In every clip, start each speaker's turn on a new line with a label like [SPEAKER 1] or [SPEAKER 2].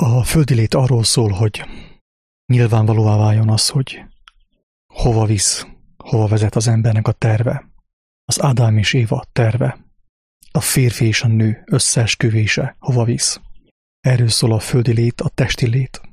[SPEAKER 1] A földi lét arról szól, hogy nyilvánvalóvá váljon az, hogy hova visz, hova vezet az embernek a terve, az Ádám és Éva terve, a férfi és a nő összeesküvése hova visz. Erről szól a földi lét, a testi lét.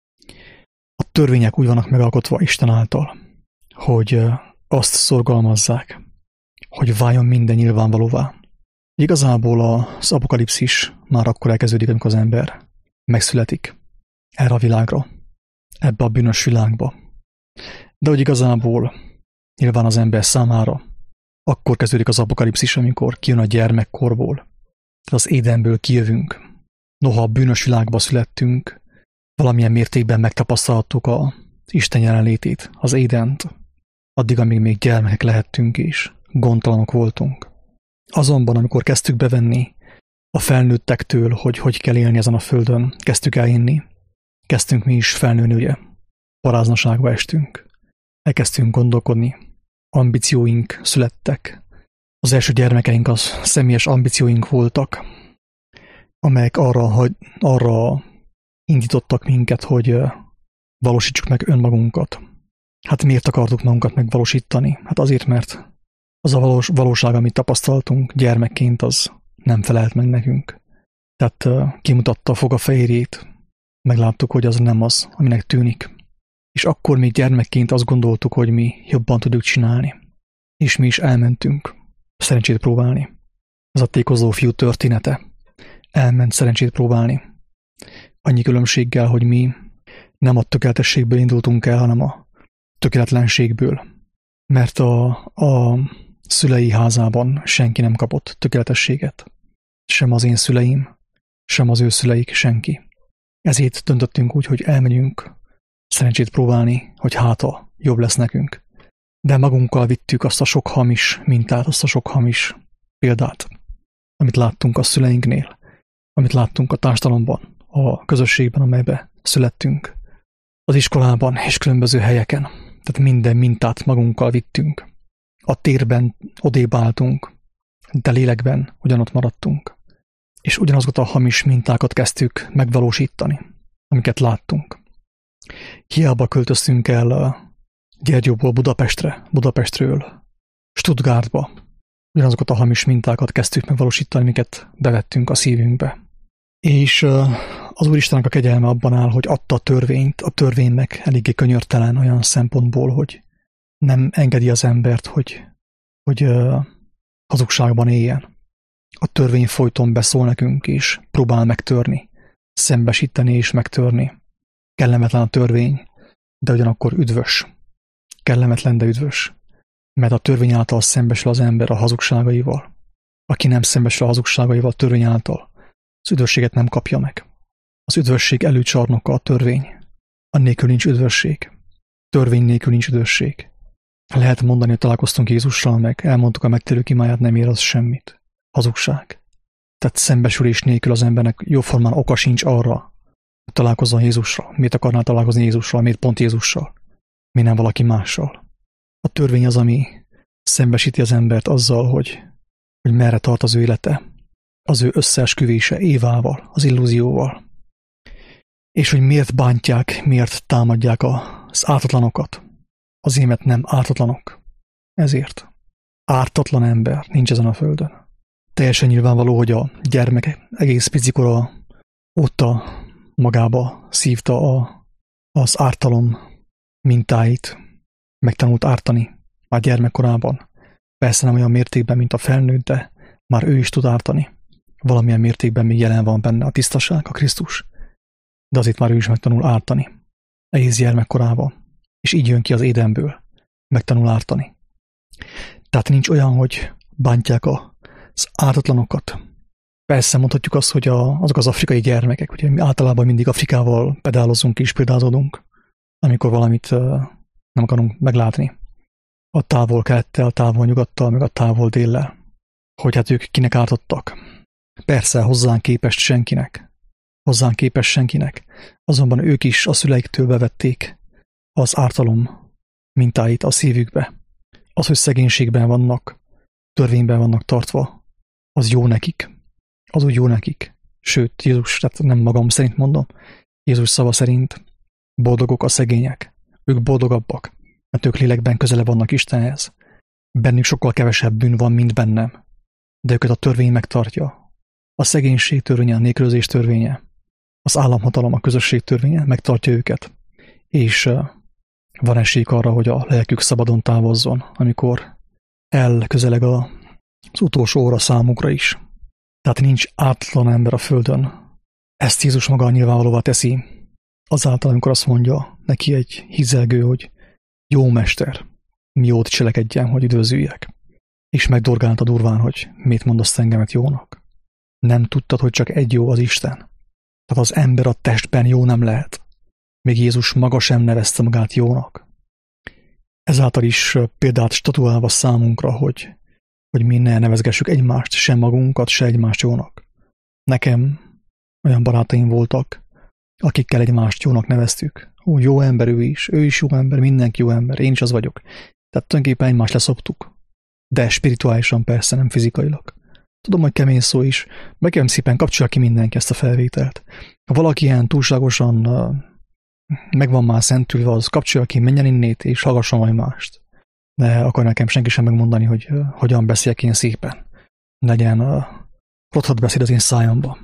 [SPEAKER 1] A törvények úgy vannak megalkotva Isten által, hogy azt szorgalmazzák, hogy váljon minden nyilvánvalóvá. Igazából az apokalipszis már akkor elkezdődik, amikor az ember megszületik erre a világra, ebbe a bűnös világba. De hogy igazából nyilván az ember számára akkor kezdődik az apokalipszis, amikor kijön a gyermekkorból, az Édenből kijövünk. Noha a bűnös világba születtünk, valamilyen mértékben megtapasztalhattuk az Isten jelenlétét, az Édent, addig, amíg még gyermekek lehettünk és gondtalanok voltunk. Azonban, amikor kezdtük bevenni a felnőttektől, hogy kell élni ezen a földön, kezdtük elinni, kezdtünk mi is felnőni, ugye, paráznaságba estünk, elkezdtünk gondolkodni, ambícióink születtek. Az első gyermekeink az személyes ambícióink voltak, amelyek arra indítottak minket, hogy valósítsuk meg önmagunkat. Hát miért akartuk magunkat megvalósítani? Hát azért, mert az a valóság, amit tapasztaltunk gyermekként, az nem felelt meg nekünk. Tehát kimutatta a fogafehérjét, megláttuk, hogy az nem az, aminek tűnik. És akkor még gyermekként azt gondoltuk, hogy mi jobban tudjuk csinálni. És mi is elmentünk szerencsét próbálni. Ez a tékozó fiú története. Elment szerencsét próbálni. Annyi különbséggel, hogy mi nem a tökéletességből indultunk el, hanem a tökéletlenségből. Mert a szülei házában senki nem kapott tökéletességet. Sem az én szüleim, sem az ő szüleik, senki. Ezért döntöttünk úgy, hogy elmegyünk szerencsét próbálni, hogy háta jobb lesz nekünk. De magunkkal vittük azt a sok hamis mintát, azt a sok hamis példát, amit láttunk a szüleinknél, amit láttunk a társadalomban, a közösségben, amelybe születtünk, az iskolában és különböző helyeken. Tehát minden mintát magunkkal vittünk. A térben odébb álltunk, de lélekben ugyanott maradtunk. És ugyanazokat a hamis mintákat kezdtük megvalósítani, amiket láttunk. Hiába költöztünk el Gyergyóból Budapestre, Budapestről Stuttgartba. Ugyanazokat a hamis mintákat kezdtük megvalósítani, amiket bevettünk a szívünkbe. És az Úristennek a kegyelme abban áll, hogy adta a törvényt, a törvénynek eléggé könyörtelen olyan szempontból, hogy nem engedi az embert, hogy hazugságban éljen. A törvény folyton beszól nekünk, és próbál megtörni, szembesíteni és megtörni. Kellemetlen a törvény, de ugyanakkor üdvös. Kellemetlen, de üdvös. Mert a törvény által szembesül az ember a hazugságaival. Aki nem szembesül a hazugságaival a törvény által, az üdvösséget nem kapja meg. Az üdvösség előcsarnoka a törvény. Annélkül nincs üdvösség. Törvény nélkül nincs üdvösség. Lehet mondani, hogy találkoztunk Jézussal, meg elmondtuk a megtérők imáját, nem ér az semmit. Hazugság. Tehát szembesülés nélkül az embernek jóformán oka sincs arra, hogy találkozzon Jézussal. Miért akarnál találkozni Jézussal? Miért pont Jézussal? Miért nem valaki mással? A törvény az, ami szembesíti az embert azzal, hogy merre tart az ő élete, az ő összeesküvése Évával, az illúzióval. És hogy miért bántják, miért támadják az ártatlanokat. Azért, mert nem ártatlanok. Ezért. Ártatlan ember nincs ezen a földön. Teljesen nyilvánvaló, hogy a gyermek egész picikora óta magába szívta az ártalom mintáit, megtanult ártani már gyermekkorában. Persze nem olyan mértékben, mint a felnőtt, de már ő is tud ártani. Valamilyen mértékben még jelen van benne a tisztaság, a Krisztus, de azért már ő is megtanul ártani. Egész gyermekkorában. És így jön ki az Édenből. Megtanul ártani. Tehát nincs olyan, hogy bántják az ártatlanokat. Persze mondhatjuk azt, hogy azok az afrikai gyermekek, ugye mi általában mindig Afrikával pedálozunk és példázódunk, amikor valamit nem akarunk meglátni. A távol kelettel, a távol nyugattal, meg a távol déllel. Hogy hát ők kinek ártottak. Persze hozzánk képest senkinek. Hozzánk képest senkinek. Azonban ők is a szüleiktől bevették az ártalom mintáit a szívükbe. Az, hogy szegénységben vannak, törvényben vannak tartva, az jó nekik. Az úgy jó nekik. Sőt, Jézus, tehát nem magam szerint mondom, Jézus szava szerint boldogok a szegények. Ők boldogabbak, mert ők lélekben közelebb vannak Istenhez. Bennük sokkal kevesebb bűn van, mint bennem. De őket a törvény megtartja. A szegénység törvénye, a nélkülözés törvénye, az államhatalom, a közösség törvénye megtartja őket. És van esélyük arra, hogy a lelkük szabadon távozzon, amikor elközeleg az utolsó óra számukra is. Tehát nincs ártatlan ember a földön. Ezt Jézus maga nyilvánvalóvá teszi, azáltal, amikor azt mondja neki egy hizelgő, hogy jó mester, mi jót cselekedjem, hogy üdvözüljek. És megdorgálta durván, hogy mit mondasz engemet jónak. Nem tudtad, hogy csak egy jó az Isten. Tehát az ember a testben jó nem lehet. Még Jézus maga sem nevezte magát jónak. Ezáltal is példát statuálva számunkra, hogy mi ne nevezgessük egymást, sem magunkat, se egymást jónak. Nekem olyan barátaim voltak, akikkel egymást jónak neveztük. Ó, jó ember ő is jó ember, mindenki jó ember, én is az vagyok. Tehát tulajdonképpen egymást leszoptuk. De spirituálisan persze, nem fizikailag. Tudom, hogy kemény szó is, meg kérem szépen kapcsolja ki mindenki ezt a felvételt. Ha valaki ilyen túlságosan meg van már szentülve, az kapcsolja ki, menjen innét, és hallgasson majd mást. De akar nekem senki sem megmondani, hogy hogyan beszéljek én szépen. Legyen rothadt beszéd az én szájamba.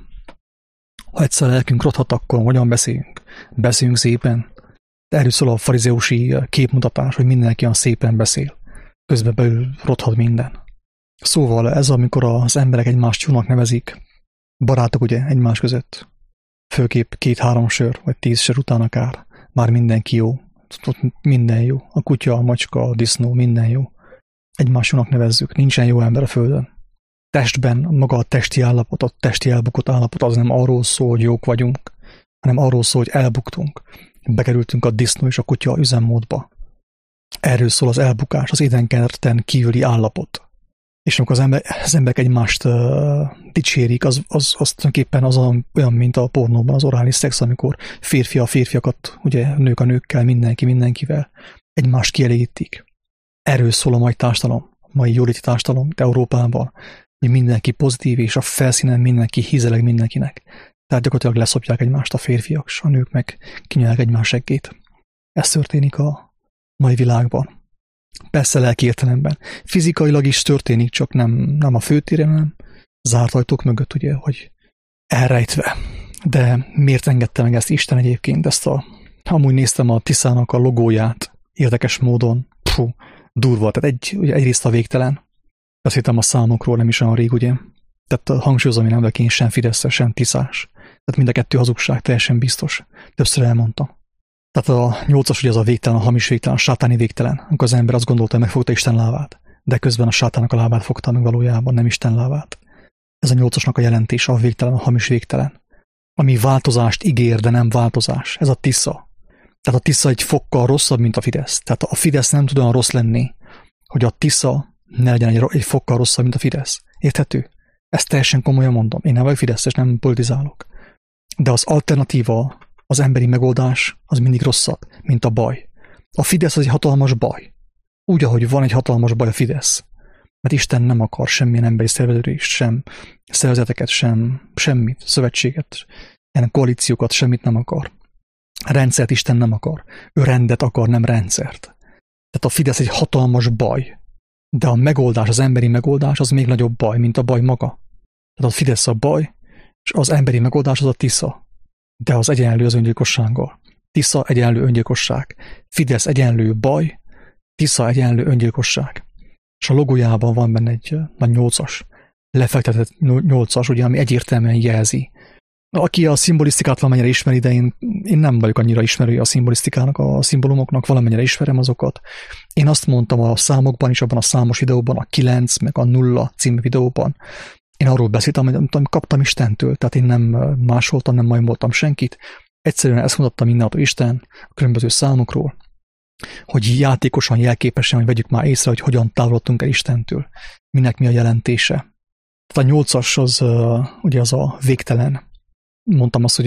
[SPEAKER 1] Ha egyszer lelkünk rothat, akkor hogyan beszéljünk? Beszéljünk szépen. De erről szól a farizeusi képmutatás, hogy mindenki olyan szépen beszél. Közben belül rothat minden. Szóval ez, amikor az emberek egymást jónak nevezik, barátok ugye egymás között, főképp 2-3 sör, vagy 10 sör után akár, már mindenki jó. Ott minden jó. A kutya, a macska, a disznó, minden jó. Egymás jónak nevezzük. Nincsen jó ember a földön. Testben maga a testi állapot, a testi elbukott állapot az nem arról szól, hogy jók vagyunk, hanem arról szól, hogy elbuktunk. Bekerültünk a disznó és a kutya üzemmódba. Erről szól az elbukás, az édenkerten kívüli állapot. És amikor az emberek egymást dicsérik, az tulajdonképpen olyan, mint a pornóban az orális szex, amikor férfi a férfiakat, ugye nők a nőkkel, mindenki mindenkivel egymást kielégítik. Erről szól a mai társadalom, a mai jóléti társadalom Európában, hogy mindenki pozitív, és a felszínen mindenki hízeleg mindenkinek. Tehát gyakorlatilag leszopják egymást a férfiak, és a nők meg kinyelják egymás seggét. Ez történik a mai világban. Persze lelki értelemben. Fizikailag is történik, csak nem a főtéren, hanem zárt ajtók mögött, ugye, hogy elrejtve. De miért engedte meg ezt Isten egyébként? Amúgy néztem a Tiszának a logóját, érdekes módon, durva, tehát egyrészt a végtelen. Beszéltem a számokról, nem is olyan rég, ugye. Tehát hangsúlyozom, hogy nem vagyok én sem fideszes, sem tiszás. Tehát mind a kettő hazugság, teljesen biztos. Többször elmondtam. Tehát a 8-as ugye az a végtelen, a hamis végtelen, a sátáni végtelen, amikor az ember azt gondolta, hogy megfogta Isten lábát, de közben a sátának a lábát fogta meg valójában, nem Isten lábát. Ez a 8-asnak a jelentése, a végtelen, a hamis végtelen. Ami változást ígér, de nem változás. Ez a Tisza. Tehát a Tisza egy fokkal rosszabb, mint a Fidesz. Tehát a Fidesz nem tud olyan rossz lenni, hogy a Tisza ne legyen egy fokkal rosszabb, mint a Fidesz. Érthető? Ezt teljesen komolyan mondom. Én nem vagyok fideszes, nem politizálok. De az alternatíva, az emberi megoldás az mindig rosszabb, mint a baj. A Fidesz az egy hatalmas baj. Úgy, ahogy van egy hatalmas baj a Fidesz. Mert Isten nem akar semmilyen emberi szerveződést, sem szervezeteket, sem semmit, szövetséget, ilyen koalíciókat, semmit nem akar. Rendszert Isten nem akar. Ő rendet akar, nem rendszert. Tehát a Fidesz egy hatalmas baj. De a megoldás, az emberi megoldás az még nagyobb baj, mint a baj maga. Tehát a Fidesz a baj, és az emberi megoldás az a Tisza. De az egyenlő az öngyilkossággal. Tisza egyenlő öngyilkosság. Fidesz egyenlő baj, Tisza egyenlő öngyilkosság. És a logójában van benne egy nagy 8-as, lefektetett 8-as, ugye, ami egyértelműen jelzi. Aki a szimbolisztikát valamennyire ismeri, de én nem vagyok annyira ismerője a szimbolisztikának, a szimbólumoknak, valamennyire ismerem azokat. Én azt mondtam a számokban is, abban a számos videóban, a 9 meg a 0 című videóban, én arról beszéltem, hogy kaptam Istentől, tehát én nem másoltam, nem majmoltam senkit. Egyszerűen ezt mutatta mindenható Isten a különböző számokról, hogy játékosan, jelképesen, hogy vegyük már észre, hogy hogyan távolodtunk el Istentől, minek mi a jelentése. Tehát a 8-as az ugye az a végtelen. Mondtam azt, hogy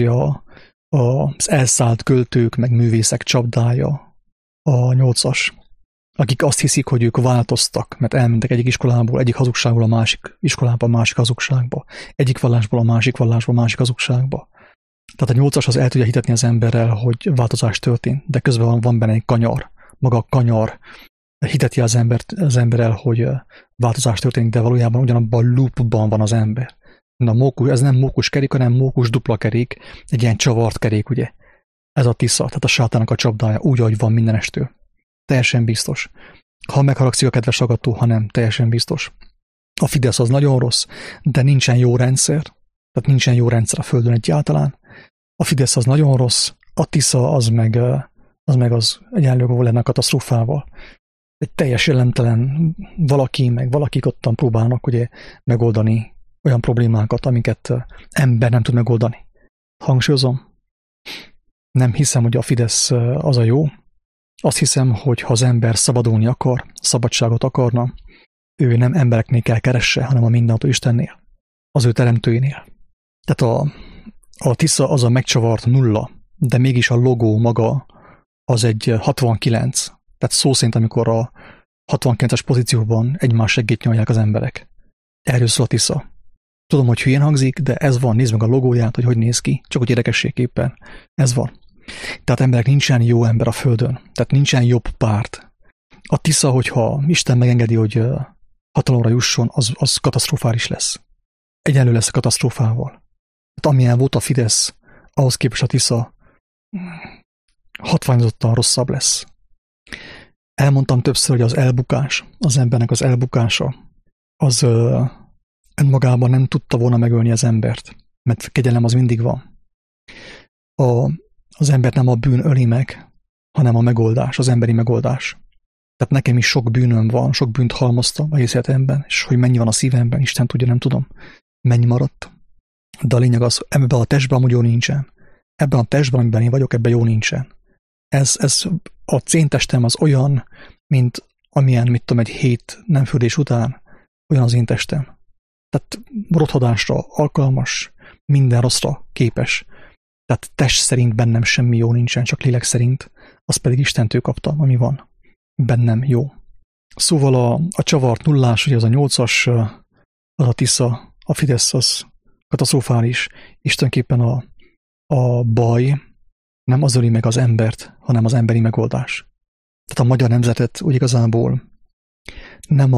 [SPEAKER 1] az elszállt költők, meg művészek csapdája a 8-as. Akik azt hiszik, hogy ők változtak, mert elmentek egyik iskolából, egyik hazugságból a másik iskolába, a másik hazugságba, egyik vallásból a másik vallásba, a másik hazugságba. Tehát a 8-as az el tudja hitetni az emberrel, hogy változás történt, de közben van benne egy kanyar. Maga a kanyar hiteti az emberrel, hogy változás történik, de valójában ugyanabban a loopban van az ember. Ez nem mókus kerék, hanem mókus dupla kerék, egy ilyen csavart kerék, ugye. Ez a tisza, tehát a sátának a csapdája, úgy, ahogy van mindenestől. Teljesen biztos. Ha megharagszik a kedves hallgató, ha nem, teljesen biztos. A Fidesz az nagyon rossz, de nincsen jó rendszer, tehát nincsen jó rendszer a Földön egyáltalán. A Fidesz az nagyon rossz, a Tisza az meg az egyenlő lenne katasztrófával. Egy teljes jelentelen valaki, meg valakik ottan próbálnak ugye megoldani olyan problémákat, amiket ember nem tud megoldani. Hangsúlyozom, nem hiszem, hogy a Fidesz az a jó. Azt hiszem, hogy ha az ember szabadulni akar, szabadságot akarna, ő nem embereknél kell keresse, hanem a mindenható Istennél, az ő teremtőinél. Tehát a Tisza az a megcsavart nulla, de mégis a logó maga az egy 69. Tehát szó szerint, amikor a 69-es pozícióban egymás segít nyolják az emberek. Erről szól a Tisza. Tudom, hogy hülyén hangzik, de ez van. Nézd meg a logóját, hogy néz ki, csak hogy érdekességképpen. Ez van. Tehát emberek, nincsen jó ember a Földön. Tehát nincsen jobb párt. A Tisza, hogyha Isten megengedi, hogy hatalomra jusson, az katasztrofális lesz. Egyenlő lesz a katasztrófával. Tehát amilyen volt a Fidesz, ahhoz képest a Tisza hatványozottan rosszabb lesz. Elmondtam többször, hogy az elbukás, az embernek az elbukása, az önmagában nem tudta volna megölni az embert, mert kegyelem az mindig van. Az embert nem a bűn öli meg, hanem a megoldás, az emberi megoldás. Tehát nekem is sok bűnöm van, sok bűnt halmoztam egész életemben, és hogy mennyi van a szívemben, Isten tudja, nem tudom, mennyi maradt. De a lényeg az, ebben a testben amúgy jó nincsen. Ebben a testben, amiben én vagyok, ebben jó nincsen. Ez a céntestem az olyan, mint amilyen, mit tudom, egy hét nem fürdés után, olyan az én testem. Tehát rothadásra alkalmas, minden rosszra képes. Tehát test szerint bennem semmi jó nincsen, csak lélek szerint, azt pedig Istentől kaptam, ami van. Bennem jó. Szóval a csavart nullás, ugye az a 8-as, az a Tisza, a Fidesz az katasztrofális, és tulajdonképpen a baj nem az öli meg az embert, hanem az emberi megoldás. Tehát a magyar nemzetet úgy igazából nem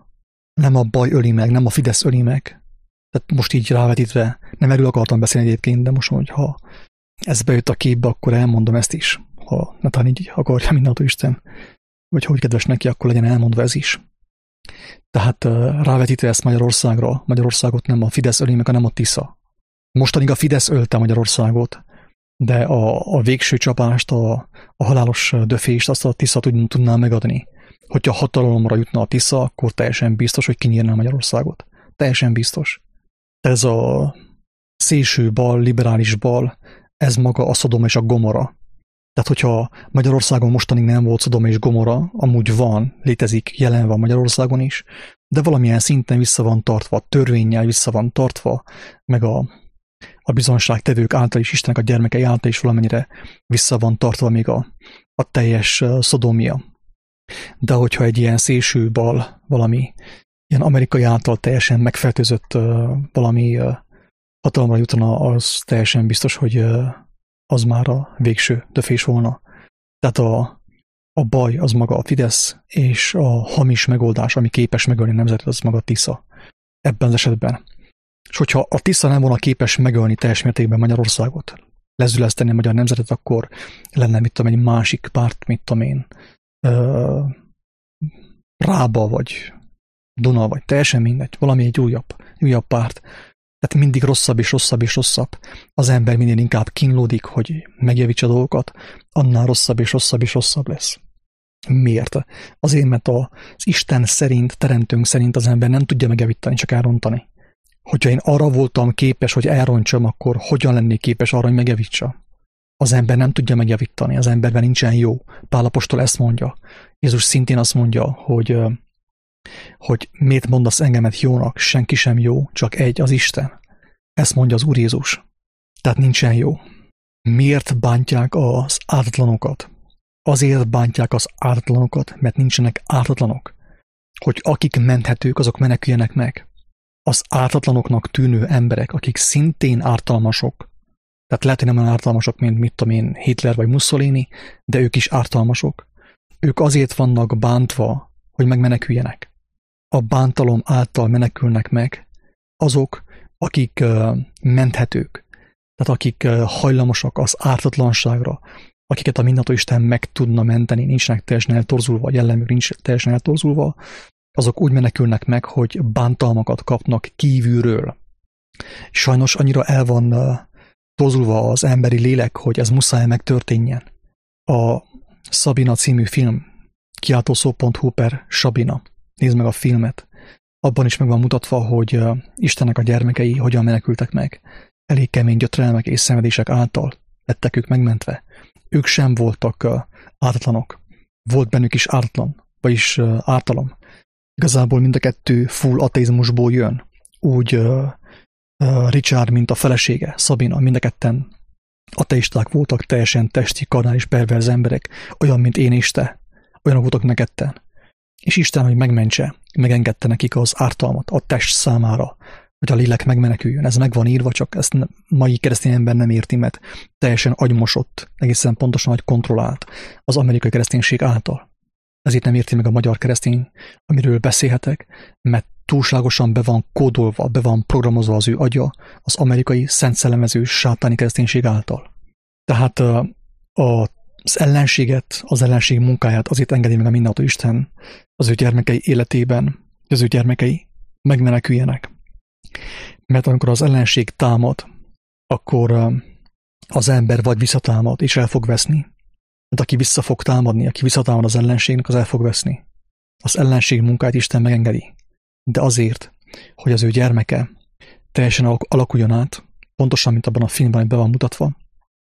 [SPEAKER 1] a baj öli meg, nem a Fidesz öli meg. Tehát most így rávetítve, nem erről akartam beszélni egyébként, de most, hogyha ez bejött a képbe, akkor elmondom ezt is. Ha talán így akarja mindenható Isten, vagy hogy kedves neki, akkor legyen elmondva ez is. Tehát rávetítve ezt Magyarországra, Magyarországot nem a Fidesz öli meg, hanem a Tisza. Mostanig a Fidesz ölte Magyarországot, de a végső csapást, a halálos döfést azt a Tisza tudná megadni. Hogyha hatalomra jutna a Tisza, akkor teljesen biztos, hogy kinyírná Magyarországot. Teljesen biztos. Ez a szélső bal, liberális bal, ez maga a Szodom és a Gomora. Tehát, hogyha Magyarországon mostanig nem volt Szodom és Gomora, amúgy van, létezik, jelen van Magyarországon is, de valamilyen szinten vissza van tartva, törvénnyel vissza van tartva, meg a bizonságtevők által is, Istennek a gyermekei által is valamennyire vissza van tartva még a teljes szodomia. De hogyha egy ilyen szélső bal, valami ilyen amerikai által teljesen megfertőzött valami hatalomra jutna, az teljesen biztos, hogy az már a végső döfés volna. Tehát a baj az maga a Fidesz, és a hamis megoldás, ami képes megölni a nemzetet, az maga a Tisza. Ebben az esetben. És hogyha a Tisza nem volna képes megölni teljes mértékben Magyarországot, lezüleszteni a magyar nemzetet, akkor lenne, mit tudom, egy másik párt, mit tudom én, Rába, vagy Duna, vagy teljesen mindegy, valami egy újabb párt. Tehát mindig rosszabb és rosszabb és rosszabb. Az ember minél inkább kínlódik, hogy megjavítsa dolgokat, annál rosszabb és rosszabb és rosszabb lesz. Miért? Azért, mert az Isten szerint, teremtőnk szerint az ember nem tudja megjavítani, csak elrontani. Hogyha én arra voltam képes, hogy elrontsam, akkor hogyan lennék képes arra, hogy megjavítsa? Az ember nem tudja megjavítani, az emberben nincsen jó. Pál apostol ezt mondja. Jézus szintén azt mondja, hogy miért mondasz engemet jónak, senki sem jó, csak egy, az Isten. Ezt mondja az Úr Jézus. Tehát nincsen jó. Miért bántják az ártatlanokat? Azért bántják az ártatlanokat, mert nincsenek ártatlanok. Hogy akik menthetők, azok meneküljenek meg. Az ártatlanoknak tűnő emberek, akik szintén ártalmasok, Tehát lehet, hogy nem olyan ártalmasok, mint mit tudom én, Hitler vagy Mussolini, de ők is ártalmasok. Ők azért vannak bántva, hogy megmeneküljenek. A bántalom által menekülnek meg azok, akik menthetők, tehát akik hajlamosak az ártatlanságra, akiket a mindenható Isten meg tudna menteni, nincsenek teljesen eltorzulva, a jellemük nincs teljesen eltorzulva, azok úgy menekülnek meg, hogy bántalmakat kapnak kívülről. Sajnos annyira el van torzulva az emberi lélek, hogy ez muszáj megtörténjen. A Sabina című film, kiáltószó.hu/Sabina. Nézd meg a filmet. Abban is meg van mutatva, hogy Istennek a gyermekei hogyan menekültek meg. Elég kemény gyötrelmek és szenvedések által lettek ők megmentve. Ők sem voltak ártatlanok. Volt bennük is ártatlan, vagyis ártalom. Igazából mind a kettő full ateizmusból jön. Úgy Richard, mint a felesége, Sabina, mind a ketten ateisták voltak, teljesen testi, karnális, perverz emberek, olyan, mint én és te. Olyanok voltak mind a ketten. És Isten, hogy megmentse, megengedte nekik az ártalmat a test számára, hogy a lélek megmeneküljön. Ez meg van írva, csak ezt mai keresztény ember nem érti, mert teljesen agymosott, egészen pontosan vagy kontrollált az amerikai kereszténység által. Ezért nem érti meg a magyar keresztény, amiről beszélhetek, mert túlságosan be van kódolva, be van programozva az ő agya az amerikai szentszellemező sátáni kereszténység által. Tehát az ellenséget, az ellenség munkáját azért engedi meg a mindenható Isten az ő gyermekei életében, hogy az ő gyermekei megmeneküljenek. Mert amikor az ellenség támad, akkor az ember vagy visszatámad, és el fog veszni. Mert aki vissza fog támadni, aki visszatámad az ellenségnek, az el fog veszni. Az ellenség munkáját Isten megengedi. De azért, hogy az ő gyermeke teljesen alakuljon át, pontosan, mint abban a filmben, hogy be van mutatva,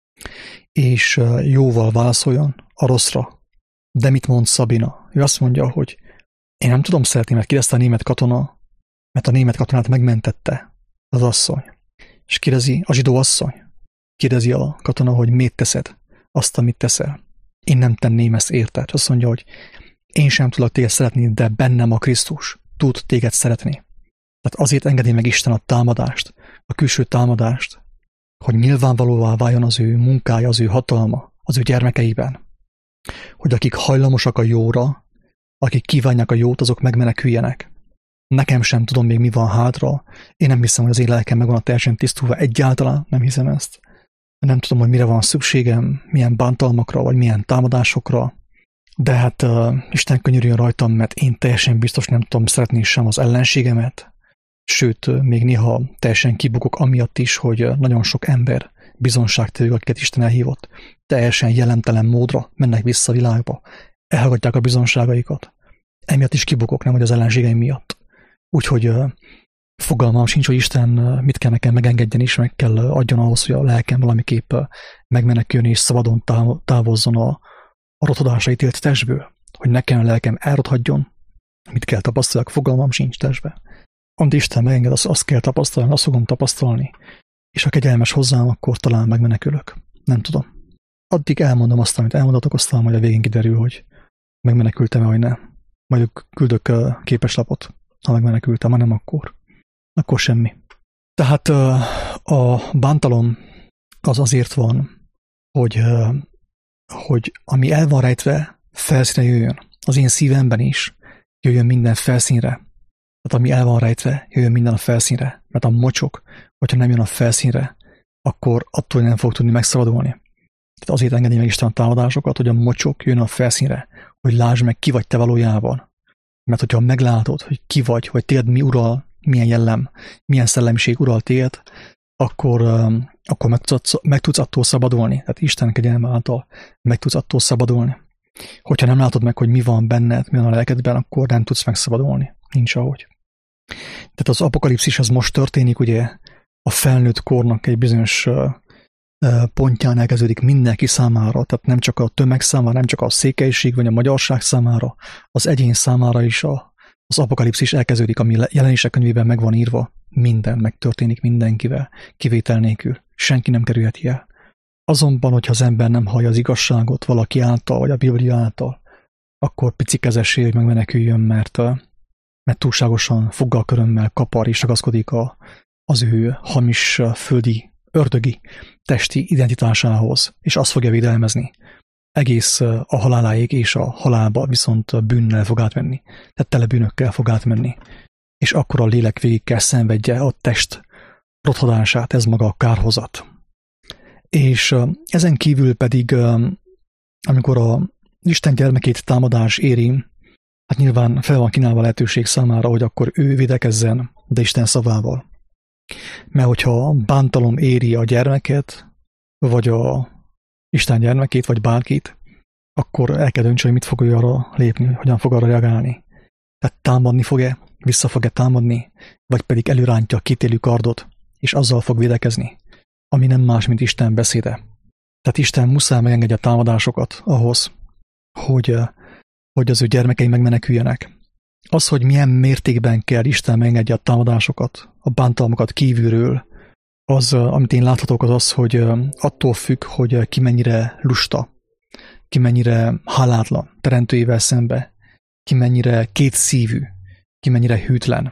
[SPEAKER 1] és jóval válaszoljon a rosszra. De mit mond Sabina? Ő azt mondja, hogy én nem tudom szeretni, mert kérdezte a német katona, mert a német katonát megmentette az asszony. És kérdezi a zsidó asszony, kérdezi a katona, hogy miért teszed azt, amit teszel. Én nem tenném ezt érted. És azt mondja, hogy én sem tudok téged szeretni, de bennem a Krisztus tud téged szeretni. Tehát azért engedi meg Isten a támadást, a külső támadást, hogy nyilvánvalóvá váljon az ő munkája, az ő hatalma, az ő gyermekeiben. Hogy akik hajlamosak a jóra, akik kívánják a jót, azok megmeneküljenek. Nekem sem tudom még mi van hátra. Én nem hiszem, hogy az én lelkem meg van a teljesen tisztulva. Egyáltalán nem hiszem ezt. Nem tudom, hogy mire van szükségem, milyen bántalmakra, vagy milyen támadásokra. De hát Isten könyörüljön rajtam, mert én teljesen biztos nem tudom szeretni sem az ellenségemet. Sőt, még néha teljesen kibukok amiatt is, hogy nagyon sok ember, bizonságtevők, akiket Isten elhívott, teljesen jelentelen módra mennek vissza a világba. Elhallgatják a bizonságaikat. Emiatt is kibukok, nem hogy az ellenségeim miatt. Úgyhogy fogalmam sincs, hogy Isten mit kell nekem megengedjen, és meg kell adjon ahhoz, hogy a lelkem valamiképp megmeneküljön és szabadon távozzon a rothadásra ítélt testből. Hogy nekem a lelkem elrothadjon, mit kell tapasztaljak, fogalmam sincs testbe. Amit Isten megenged, azt kell tapasztalni, azt fogom tapasztalni. És ha kegyelmes hozzám, akkor talán megmenekülök. Nem tudom. Addig elmondom azt, amit elmondatok, aztán majd a végén kiderül, hogy megmenekültem-e, vagy ne. Majd küldök képeslapot, ha megmenekültem, ha nem, akkor semmi. Tehát a bántalom az azért van, hogy ami el van rejtve, felszínre jöjjön. Az én szívemben is jöjjön minden felszínre. Tehát ami el van rejtve, jöjjön minden a felszínre. Mert a mocsok, hogyha nem jön a felszínre, akkor attól nem fog tudni megszabadulni. Tehát azért engedi meg Isten a támadásokat, hogy a mocsok jön a felszínre, hogy lásd meg, ki vagy te valójában. Mert hogyha meglátod, hogy ki vagy téged mi ural, milyen jellem, milyen szellemiség ural téged, akkor meg tudsz attól szabadulni. Tehát Isten kegyelme által meg tudsz attól szabadulni. Hogyha nem látod meg, hogy mi van benned, mi van a lelkedben, akkor nem tudsz megszabadulni. Nincs ahogy. Tehát az apokalipszis az most történik, ugye a felnőtt kornak egy bizonyos pontján elkezdődik mindenki számára, tehát nem csak a tömeg számára, nem csak a székelység vagy a magyarság számára, az egyén számára is az apokalipszis elkezdődik, ami jelenések könyvében meg van írva, minden megtörténik mindenkivel, kivétel nélkül, senki nem kerülheti el. Azonban, hogyha az ember nem hallja az igazságot valaki által, vagy a Biblia által, akkor pici kezessé, hogy megmeneküljön, mert túlságosan foggal körömmel kapar és ragaszkodik az ő hamis földi ördögi testi identitásához, és azt fogja védelmezni. Egész a haláláig, és a halálba viszont bűnnel fog átmenni. Tehát tele bűnökkel fog átmenni. És akkor a lélek végig kell szenvedje a test rothadását, ez maga a kárhozat. És ezen kívül pedig, amikor a Isten gyermekét támadás éri, hát nyilván fel van kínálva lehetőség számára, hogy akkor ő védekezzen, de Isten szavával. Mert hogyha bántalom éri a gyermeket, vagy a Isten gyermekét, vagy bárkit, akkor el kell döntse, hogy mit fog ő arra lépni, hogyan fog arra reagálni. Tehát támadni fog-e, vissza fog-e támadni, vagy pedig előrántja a kitélő kardot, és azzal fog védekezni, ami nem más, mint Isten beszéde. Tehát Isten muszáj megengedje a támadásokat ahhoz, hogy az ő gyermekei megmeneküljenek. Az, hogy milyen mértékben kell Isten megengedje a támadásokat, a bántalmakat kívülről, az, amit én láthatok, az, hogy attól függ, hogy ki mennyire lusta, ki mennyire hálátlan teremtőjével szembe, ki mennyire kétszívű, ki mennyire hűtlen.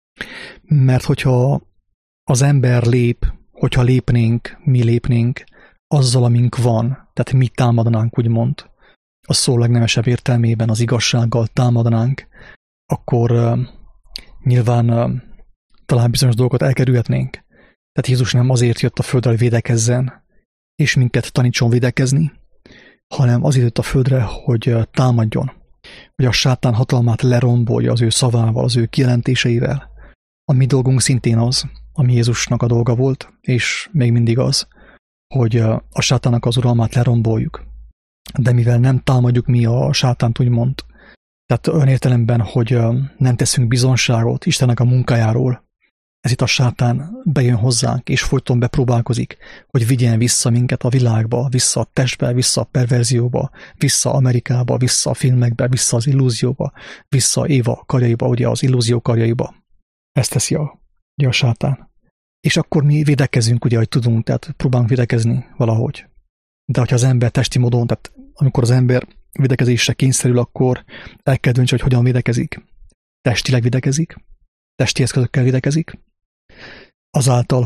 [SPEAKER 1] Mert hogyha az ember lép, hogyha mi lépnénk, azzal, amink van, tehát mi támadnánk, úgymond, a szó legnemesebb értelmében az igazsággal támadnánk, akkor nyilván talán bizonyos dolgokat elkerülhetnénk. Tehát Jézus nem azért jött a földre, hogy védekezzen, és minket tanítson védekezni, hanem azért jött a földre, hogy támadjon, hogy a sátán hatalmát lerombolja az ő szavával, az ő kijelentéseivel. A mi dolgunk szintén az, ami Jézusnak a dolga volt, és még mindig az, hogy a sátának az uralmát leromboljuk. De mivel nem támadjuk mi a sátánt, úgymond, tehát olyan értelemben, hogy nem teszünk bizonságot Istennek a munkájáról, ez itt a sátán bejön hozzánk, és folyton bepróbálkozik, hogy vigyen vissza minket a világba, vissza a testbe, vissza a perverzióba, vissza Amerikába, vissza a filmekbe, vissza az illúzióba, vissza Éva karjaiba, ugye az illúzió karjaiba. Ezt teszi ugye a sátán. És akkor mi védekezünk, ugye, hogy tudunk, tehát próbálunk védekezni valahogy. De hogyha az ember testi módon, tehát amikor az ember védekezésre kényszerül, akkor el kell döntse, hogy hogyan védekezik. Testileg védekezik, testi eszközökkel védekezik, azáltal,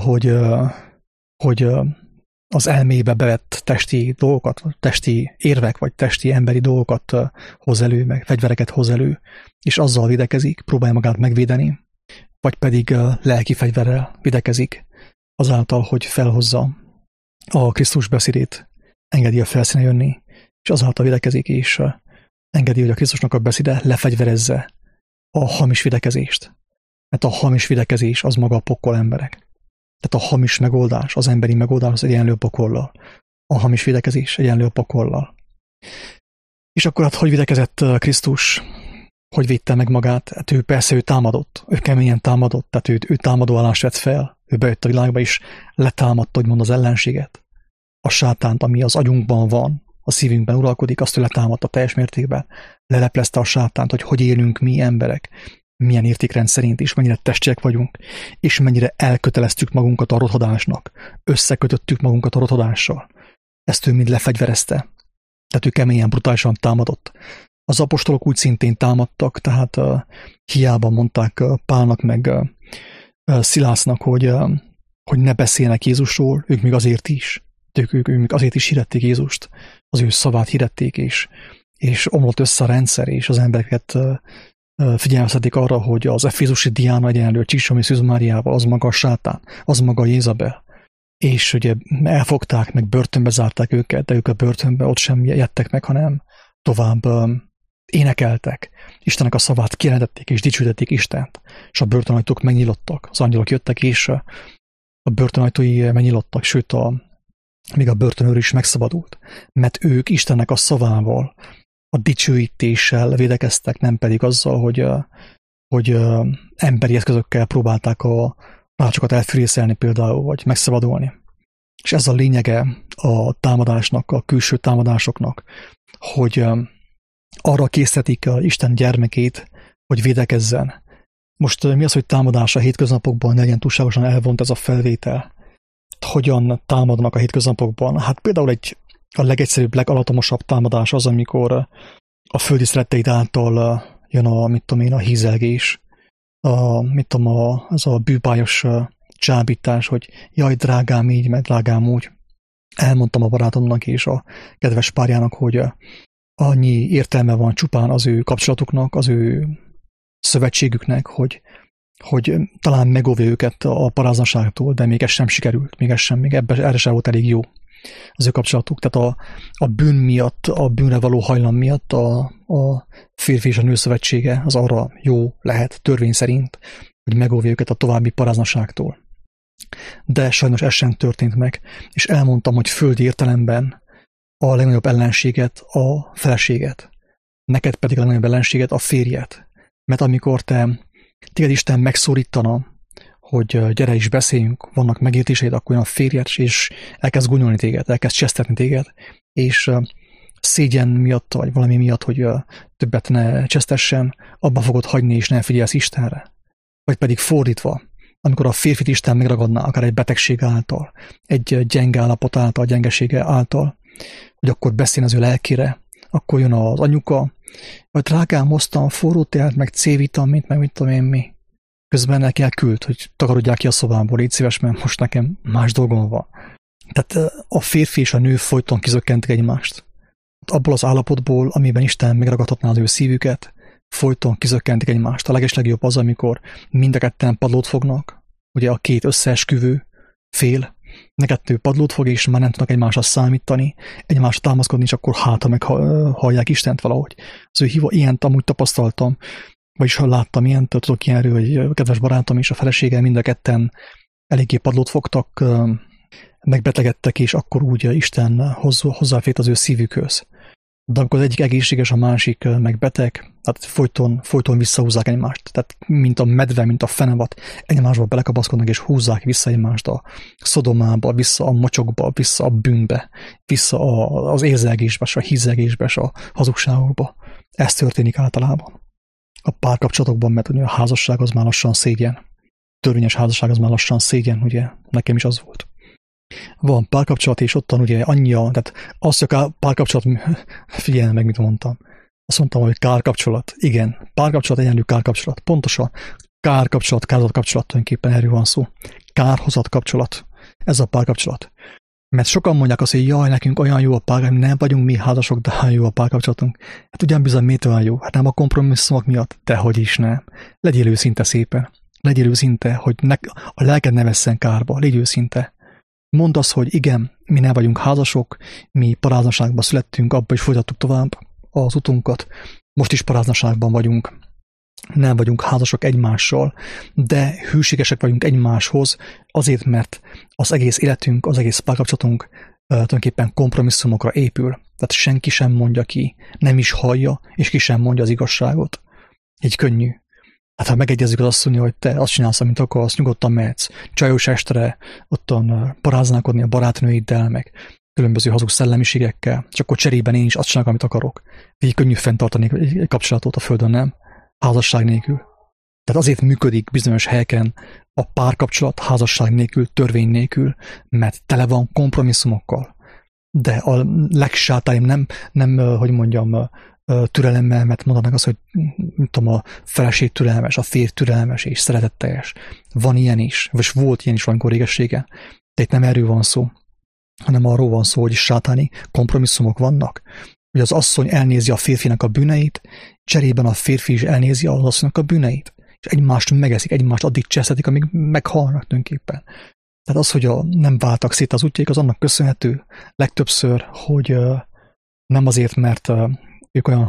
[SPEAKER 1] hogy az elmébe bevett testi dolgokat, testi érvek, vagy testi emberi dolgokat hoz elő, meg fegyvereket hoz elő, és azzal védekezik, próbálja magát megvédeni, vagy pedig lelki fegyverrel védekezik, azáltal, hogy felhozza a Krisztus beszédét, engedi a felszíne jönni, és azáltal védekezik, és engedi, hogy a Krisztusnak a beszéde lefegyverezze a hamis védekezést. Mert a hamis védekezés az maga a pokol, emberek. Tehát a hamis megoldás, az emberi megoldás az egyenlő a pokollal. A hamis védekezés egyenlő a pokollal. És akkor hát hogy védekezett Krisztus? Hogy védte meg magát? Hát ő támadott. Ő keményen támadott, tehát ő támadó állást vett fel. Ő bejött a világba, és letámadta, hogy mond az ellenséget. A sátánt, ami az agyunkban van, a szívünkben uralkodik, azt ő letámadta teljes mértékben. Leleplezte a sátánt, hogy élünk mi emberek, milyen értékrend szerint is, mennyire testiek vagyunk, és mennyire elköteleztük magunkat a rothadásnak, összekötöttük magunkat a rothadással. Ezt ő mind lefegyverezte. Tehát ő keményen, brutálisan támadott. Az apostolok úgy szintén támadtak, tehát hiába mondták Pálnak meg Szilásznak, hogy ne beszélnek Jézusról, ők még azért is. Ők még azért is hirdették Jézust, az ő szavát hirdették, és omlott össze a rendszer, és az embereket figyelmeztetik arra, hogy az efézusi Diána egyenlő Csíksomi Szűz Máriával, az maga a sátán, az maga Jézabel. És ugye elfogták, meg börtönbe zárták őket, de ők a börtönbe ott sem jöttek meg, hanem tovább énekeltek. Istennek a szavát kijelentették, és dicsőítették Istent. És a börtönajtók megnyílottak. Az angyalok jöttek, és a börtönajtói megnyílottak, sőt még a börtönőr is megszabadult. Mert ők Istennek a szavával, a dicsőítéssel védekeztek, nem pedig azzal, hogy emberi eszközökkel próbálták a rácsokat elfűrészelni például, vagy megszabadulni. És ez a lényege a támadásnak, a külső támadásoknak, hogy arra készítik Isten gyermekét, hogy védekezzen. Most mi az, hogy támadás a hétköznapokban, ne legyen túlságosan elvont ez a felvétel? Hogyan támadnak a hétköznapokban? Hát például a legegyszerűbb, legalatomosabb támadás az, amikor a földi szeretteid által jön a hízelgés, az a bűbájos csábítás, hogy jaj, drágám így, meg drágám úgy. Elmondtam a barátomnak és a kedves párjának, hogy annyi értelme van csupán az ő kapcsolatuknak, az ő szövetségüknek, hogy talán megóvja őket a paráznaságtól, de még ez sem sikerült, még erre sem volt elég jó az ő kapcsolatuk. Tehát a bűn miatt, a bűnre való hajlam miatt a férfi és a nő szövetsége az arra jó lehet törvény szerint, hogy megóvja őket a további paráznaságtól. De sajnos ez sem történt meg, és elmondtam, hogy földi értelemben a legnagyobb ellenséget a feleséget, neked pedig a legnagyobb ellenséget a férjet. Mert amikor téged Isten megszólítana, hogy gyere is beszéljünk, vannak megértéseid, akkor jön a férjed, és elkezd gúnyolni téged, elkezd csesztetni téged, és szégyen miatt, vagy valami miatt, hogy többet ne csesztessen, abba fogod hagyni, és ne figyelsz Istenre. Vagy pedig fordítva, amikor a férfit Isten megragadná, akár egy betegség által, egy gyenge állapot által, gyengesége által, hogy akkor beszél az ő lelkére, akkor jön az anyuka, vagy drágám, hoztam forró teát, meg C-vitamint, meg mit tudom én mi. Közben neki elküld, hogy takarodják ki a szobámból, légy szíves, mert most nekem más dolgom van. Tehát a férfi és a nő folyton kizökkentik egymást. Abból az állapotból, amiben Isten megragadhatná az ő szívüket, folyton kizökkentik egymást. A legeslegjobb az, amikor mind a ketten padlót fognak, ugye a két összeesküvő fél, kettő padlót fog, és már nem tudnak egymásra számítani, egymásra támaszkodni, és akkor hátra meghallják Istent valahogy. Az ő hívó, ilyent amúgy tapasztaltam, vagyis ha láttam ilyent, tudok ilyenről, hogy a kedves barátom és a felesége mind a ketten eléggé padlót fogtak, megbetegedtek, és akkor úgy Isten hozzáfért az ő szívükhöz. De amikor az egyik egészséges, a másik meg beteg, hát folyton visszahúzzák egymást. Tehát mint a medve, mint a fenevad, egymásba belekapaszkodnak és húzzák vissza egymást a szodomába, vissza a mocsokba, vissza a bűnbe, vissza az érzelgésbe, a hízelgésbe, a hazugságokba. Ez történik általában a párkapcsolatokban, mert ugye a házasság az már lassan szégyen. Törvényes házasság az már lassan szégyen, ugye nekem is az volt. Van párkapcsolat, és ottan ugye annyian, tehát az, hogy a párkapcsolat, figyelj meg, mit mondtam. Azt mondtam, hogy kárkapcsolat. Igen, párkapcsolat egyenlő kárkapcsolat. Pontosan kárkapcsolat, kárhozatkapcsolat, tulajdonképpen erről van szó. Kárhozatkapcsolat. Ez a párkapcsolat. Mert sokan mondják azt, hogy jaj, nekünk olyan jó a párkapcsolat, nem vagyunk mi házasok, de olyan jó a párkapcsolatunk. Hát ugyan bizony miért olyan jó? Hát nem a kompromisszumok miatt? Dehogy is nem. Legyél őszinte szépen. Legyél őszinte, hogy a lelked ne vesszen kárba. Légy őszinte. Mondd azt, hogy igen, mi nem vagyunk házasok, mi paráznaságban születtünk, abba is folytattuk tovább az utunkat. Most is paráznaságban vagyunk. Nem vagyunk házasok egymással, de hűségesek vagyunk egymáshoz, azért, mert az egész életünk, az egész párkapcsolatunk tulajdonképpen kompromisszumokra épül. Tehát senki sem mondja ki, nem is hallja, és ki sem mondja az igazságot. Így könnyű. Hát ha megegyezzük az asszonyja, hogy te azt csinálsz, amit akarsz, nyugodtan mehetsz, csajos estre, ottan paráználkodni a barátnőiddel, meg különböző hazug szellemiségekkel, csak akkor cserében én is azt csinálok, amit akarok. Így könnyű fenntartani egy kapcsolatot a földön, nem? Házasság nélkül. Tehát azért működik bizonyos helyeken a párkapcsolat házasság nélkül, törvény nélkül, mert tele van kompromisszumokkal. De a legsátáim nem hogy mondjam, türelemmel, mert mondanak azt, hogy tudom, a feleség türelmes, a férj türelmes és szeretetteljes. Van ilyen is, vagy volt ilyen is valamikor régességen. De itt nem erről van szó, hanem arról van szó, hogy sátáni kompromisszumok vannak. Hogy az asszony elnézi a férfinak a bűneit, cserében a férfi is elnézi az asszonynak a bűneit. És egymást megeszik, egymást addig cseszhetik, amíg meghalnak tulajdonképpen. Tehát az, hogy nem váltak szét az útjaik, az annak köszönhető legtöbbször, hogy nem azért, mert ők olyan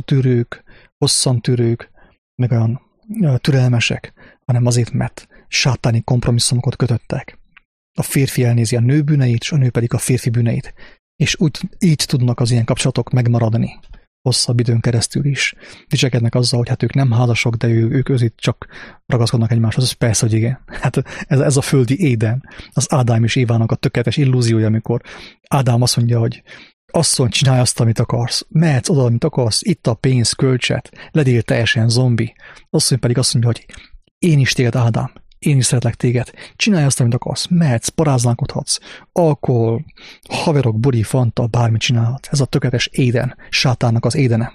[SPEAKER 1] hosszantűrők, meg olyan türelmesek, hanem azért, mert sátáni kompromisszumokat kötöttek. A férfi elnézi a nő bűneit, és a nő pedig a férfi bűneit. És így tudnak az ilyen kapcsolatok megmaradni. Hosszabb időn keresztül is. Dicsekednek azzal, hogy hát ők nem házasok, de ők között csak ragaszkodnak egymáshoz. Ez persze, hogy igen. Hát ez a földi Éden. Az Ádám és Évának a tökéletes illúziója, amikor Ádám azt mondja, hogy asszony, csinálj azt, amit akarsz. Mehetsz oda, amit akarsz. Itt a pénz, költset. Legyél teljesen zombi. Asszony pedig azt mondja, hogy én is téged, Ádám. Én is szeretlek téged. Csinálj azt, amit akarsz. Mehetsz, paráználkodhatsz. Alkohol, haverok, buri, fanta, bármit csinálhatsz. Ez a tökéletes Éden. Sátánnak az Édene.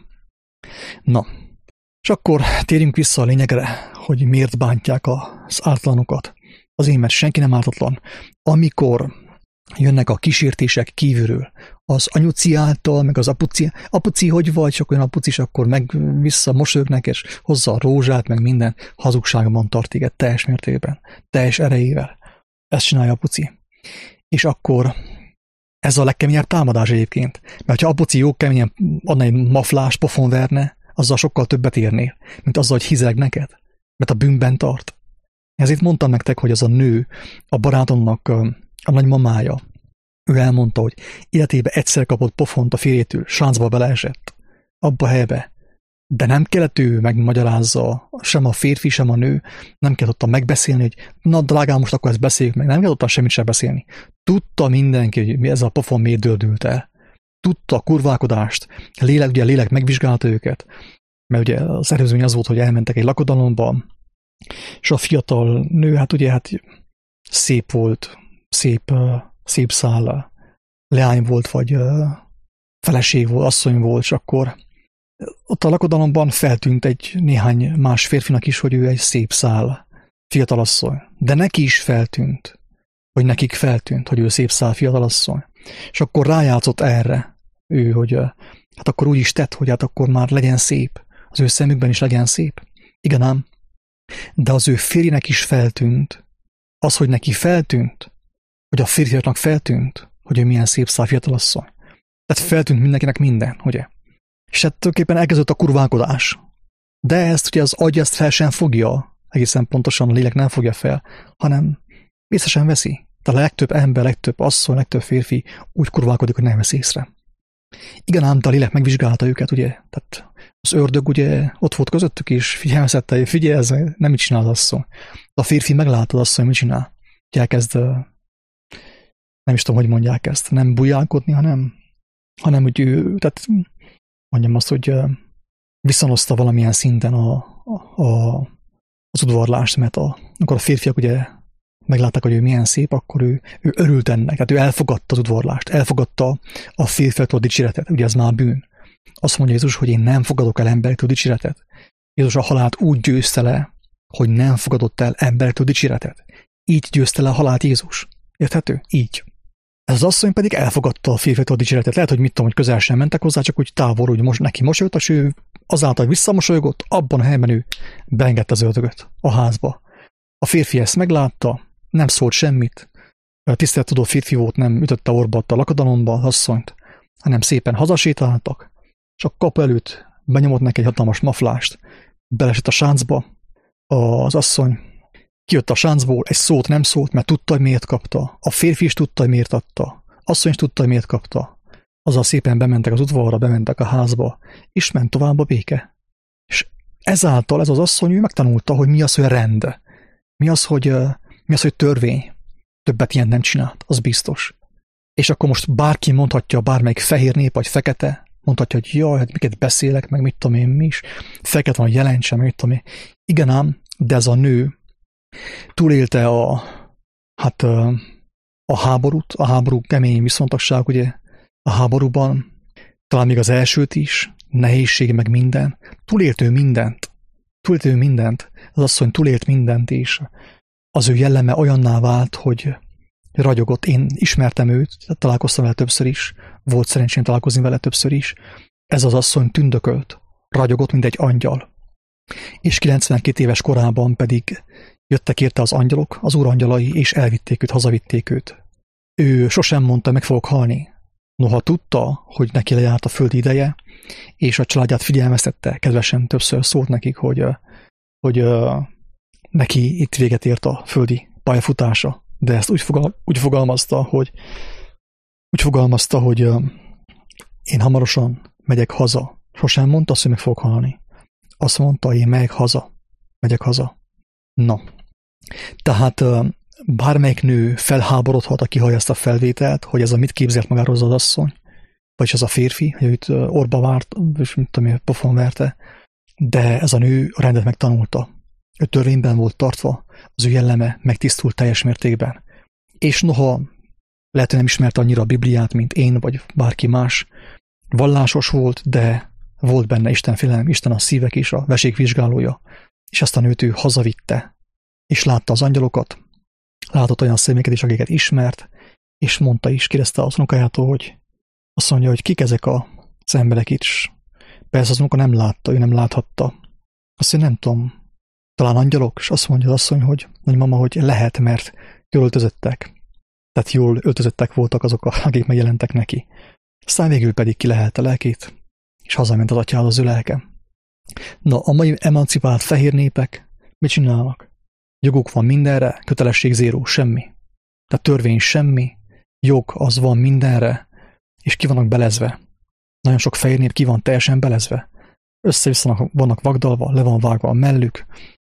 [SPEAKER 1] Na, és akkor térjünk vissza a lényegre, hogy miért bántják az ártalanokat. Azért, mert senki nem ártatlan. Amikor jönnek a kísértések kívülről, az anyuci által, meg az apuci, hogy vagy, csak olyan apucis, akkor meg vissza mosolyognak, és hozza a rózsát, meg minden hazugságban tart téged teljes mértékben, teljes erejével. Ezt csinálja apuci. És akkor ez a legkeményebb támadás egyébként. Mert ha apuci jó keményen adna egy maflás, pofon verne, azzal sokkal többet érnél, mint azzal, hogy hizeg neked. Mert a bűnben tart. Ezért mondtam nektek, hogy az a nő, a barátomnak a nagymamája, ő elmondta, hogy életébe egyszer kapott pofont a férjétől, sáncba beleesett, abba a helybe. De nem kellett ő megmagyarázza, sem a férfi, sem a nő, nem kellett ott megbeszélni, hogy na drágám, most akkor ezt beszéljük meg, nem kellett ott semmit sem beszélni. Tudta mindenki, hogy ez a pofon miért döldült el. Tudta a kurválkodást, ugye a lélek megvizsgálta őket, mert ugye az előzmény az volt, hogy elmentek egy lakodalomba, és a fiatal nő, hát szép volt, szép száll, leány volt, vagy feleség volt, asszony volt, és akkor ott a lakodalomban feltűnt egy néhány más férfinak is, hogy ő egy szép szál fiatalasszony. De neki is feltűnt, nekik feltűnt, hogy ő szép szál fiatalasszony. És akkor rájátszott erre ő, hogy hát akkor úgy is tett, hogy hát akkor már legyen szép. Az ő szemükben is legyen szép. Igen ám. De az ő férjének is feltűnt. Az, hogy neki feltűnt, hogy a férfiaknak feltűnt, hogy ő milyen szép szál fiatalasszony. Tehát feltűnt mindenkinek minden, ugye? És hát tulajdonképpen elkezdődött a kurválkodás. De ezt ugye az agy ezt fel sem fogja, egészen pontosan a lélek nem fogja fel, hanem vissza sem veszi. Tehát a legtöbb ember, legtöbb asszony, legtöbb férfi úgy kurválkodik, hogy nem vesz észre. Igen ám, de a lélek megvizsgálta őket, ugye? Tehát az ördög ugye ott volt közöttük is, figyelmeztette, hogy figyelj, ez nem mit csinál az asszony. A férfi meglátta az asszony, mit csinál. Ugye elkezd, nem is tudom, hogy mondják ezt, nem bujálkodni, hanem hogy ő, tehát mondjam azt, hogy visszanoszta valamilyen szinten az udvarlást, mert amikor a férfiak ugye meglátták, hogy ő milyen szép, akkor ő örült ennek, tehát ő elfogadta az udvarlást, elfogadta a férfiaktól dicséretet, ugye ez már bűn. Azt mondja Jézus, hogy én nem fogadok el emberektől dicséretet. Jézus a halált úgy győzte le, hogy nem fogadott el emberektől dicséretet. Így győzte le a halált Jézus. Érthető? Így. Ez az asszony pedig elfogadta a férfiaktól dicséretet. Lehet, hogy mit tudom, hogy közel sem mentek hozzá, csak úgy távol, úgy neki mosolygott, és ő azáltal, hogy visszamosolygott, abban a helyben ő beengedte az ördögöt a házba. A férfi ezt meglátta, nem szólt semmit, tisztelettudó férfi volt, nem ütötte orba a lakodalomba az asszonyt, hanem szépen hazasétáltak, és a kapu előtt benyomott neki egy hatalmas maflást, belesett a sáncba, az asszony kijött a sáncból, egy szót nem szólt, mert tudta, hogy miért kapta, a férfi is tudta, hogy miért adta, asszony is tudta, hogy miért kapta, azzal szépen bementek az udvarra, bementek a házba, és ment tovább a béke. És ezáltal ez az asszony, ő megtanulta, hogy mi az, hogy rend, mi az, hogy törvény. Többet ilyen nem csinált, az biztos. És akkor most bárki mondhatja, bármelyik fehér nép, vagy fekete, mondhatja, hogy jaj, hát miket beszélek, meg mit tudom én mi is, fekete van, jelentsem, meg mit tudom én. Igen ám, de ez a nő túlélte a háborút, a háború kemény viszontagság, ugye, a háborúban, talán még az elsőt is, nehézség, meg minden, túlélt ő mindent, az asszony túlélt mindent, és az ő jelleme olyanná vált, hogy ragyogott. Én ismertem őt, találkoztam vele többször is, volt szerencsém találkozni vele többször is. Ez az asszony tündökölt, ragyogott, mint egy angyal. És 92 éves korában pedig jöttek érte az angyalok, az úr angyalai, és elvitték őt, hazavitték őt. Ő sosem mondta, meg fogok halni. Noha tudta, hogy neki lejárt a földi ideje, és a családját figyelmeztette, kedvesen többször szólt nekik, hogy neki itt véget ért a földi pályafutása, de ezt úgy fogalmazta, hogy én hamarosan megyek haza. Sosem mondta azt, hogy meg fogok halni. Azt mondta, én megyek haza. Na. Tehát bármelyik nő felháborodhat, aki hallja ezt a felvételt, hogy ez a mit képzelt magáról az asszony, vagyis az a férfi, hogy őt orba várt, és mit tudom én, pofon verte, de ez a nő a rendet megtanulta. Ő törvényben volt tartva, az ő jelleme megtisztult teljes mértékben. És noha lehet, hogy nem ismerte annyira a Bibliát, mint én, vagy bárki más, vallásos volt, de volt benne Isten félelem, Isten a szívek és a vesék vizsgálója, és ezt a nőt ő hazavitte, és látta az angyalokat, Látott olyan személyeket is, akiket ismert, és mondta is, kérdezte az unokájától, hogy azt mondja, hogy kik ezek az emberek itt. Persze az unoka nem látta, ő nem láthatta. Azt mondja, nem tudom, talán angyalok, és azt mondja az asszony, hogy mama, hogy lehet, mert jól öltözöttek. Tehát jól öltözöttek voltak azok, akik megjelentek neki. Aztán végül pedig kilehelte lelkét, és hazament az atyához az ő lelke. Na, a mai emancipált fehér népek mit csinálnak? Joguk van mindenre, kötelesség zéró, semmi. Tehát törvény semmi, jog az van mindenre, és ki vannak belezve. Nagyon sok fehér nép ki van teljesen belezve. Össze-vissza vannak vagdalva, le van vágva a mellük,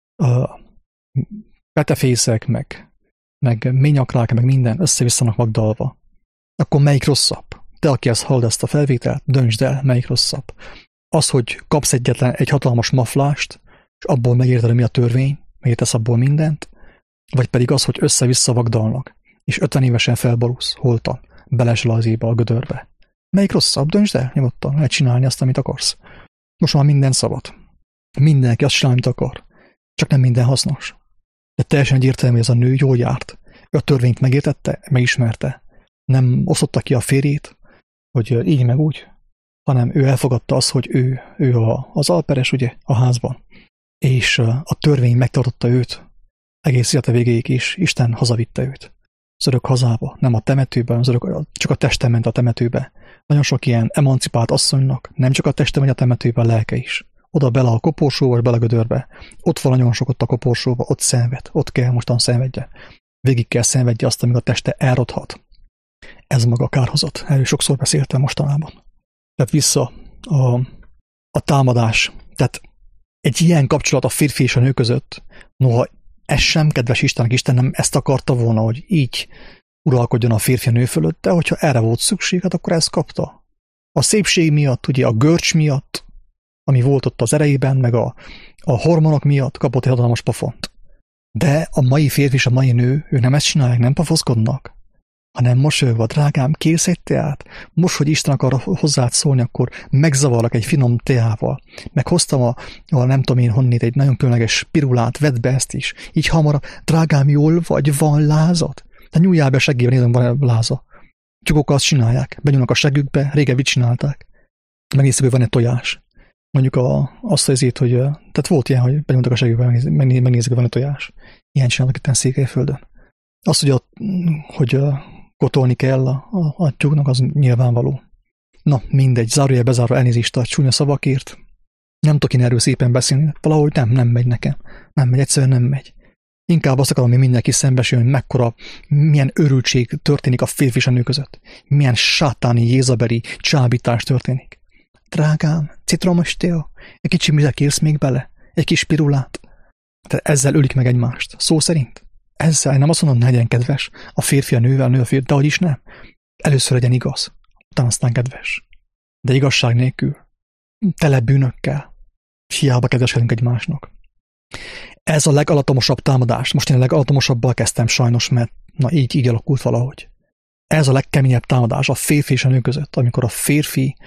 [SPEAKER 1] petefészek, meg ményakrák, meg minden össze-vissza vagdalva. Akkor melyik rosszabb? Te, aki ezt hallod ezt a felvételt, döntsd el, melyik rosszabb. Az, hogy kapsz egy hatalmas maflást, és abból megérted, mi a törvény, megértesz abból mindent, vagy pedig az, hogy össze-vissza vagdalnak, és 50 évesen felborulsz, holtan, belesel az ébe, a gödörbe. Melyik rosszabb? Döntsd el, nyugodtan, lehet csinálni azt, amit akarsz. Most már minden szabad. Mindenki azt csinál, amit akar. Csak nem minden hasznos. De teljesen egyértelmű, hogy ez a nő jól járt. Ő a törvényt megértette, megismerte. Nem osztotta ki a férjét, hogy így meg úgy, hanem ő elfogadta azt, hogy ő az alperes, ugye, a házban. És a törvény megtartotta őt egész élete végéig is. Isten hazavitte őt. Az örök hazába, nem a temetőben, csak a teste ment a temetőbe. Nagyon sok ilyen emancipált asszonynak nem csak a teste megy a temetőbe, a lelke is. Oda bele a koporsóba, vagy bele a gödörbe. Ott van nagyon sok ott a koporsóba, ott szenved, ott kell mostan szenvedje. Végig kell szenvedje azt, amíg a teste elrothat. Ez maga a kárhozat. Erről sokszor beszéltem mostanában. Tehát vissza a támadás. Tehát egy ilyen kapcsolat a férfi és a nő között, noha ez sem, kedves Istennek, Isten nem ezt akarta volna, hogy így uralkodjon a férfi a nő fölött, de hogyha erre volt szükség, hát akkor ezt kapta. A szépség miatt, ugye a görcs miatt, ami volt ott az erejében, meg a hormonok miatt kapott egy hatalmas pofont. De a mai férfi és a mai nő, ők nem ezt csinálják, nem pafoszkodnak, hanem mosolyogva, drágám, kérsz egy teát? Most, hogy Isten akar hozzád szólni, akkor megzavarlak egy finom teával. Meghoztam a nem tudom én honnét egy nagyon különleges pirulát, vedd be ezt is. Így hamarabb, drágám, jól vagy, van lázad? De nyúljál be seggében, nézem, van láza. Tyúkok azt csinálják, benyúlnak a seggükbe, régen mit csinálták? Megnéztük, hogy van-e tojás. Mondjuk azt azért, hogy tehát volt ilyen, hogy benyúltak a seggükbe, megnézzük, hogy van-e tojás. Ilyen csinálnak itt Székelyföldön. Azt, hogy kotolni kell a tyúknak, az nyilvánvaló. Na, mindegy, zárójel bezárva elnézést a csúnya szavakért. Nem tudok én erről szépen beszélni, valahogy nem megy nekem. Nem megy, egyszerűen nem megy. Inkább azt akarom, hogy mindenki szembesül, hogy milyen örültség történik a férfi és a nő között. Milyen sátáni, jézabeli csábítás történik. Drágám, citromos tea? Egy kicsi mire kérsz még bele? Egy kis pirulát? Tehát ezzel ölik meg egymást. Szó szerint? Ezzel nem azt mondom, ne legyen kedves. A férfi a nővel, a nő a férfi, de hogy is nem. Először legyen igaz. Utána aztán kedves. De igazság nélkül. Tele bűnökkel. Hiába kedveskedünk egymásnak. Ez a legalatomosabb támadás. Most én a legalatomosabbal kezdtem sajnos, mert na így alakult valahogy. Ez a legkeményebb támadás a férfi és a nő között, amikor a férfi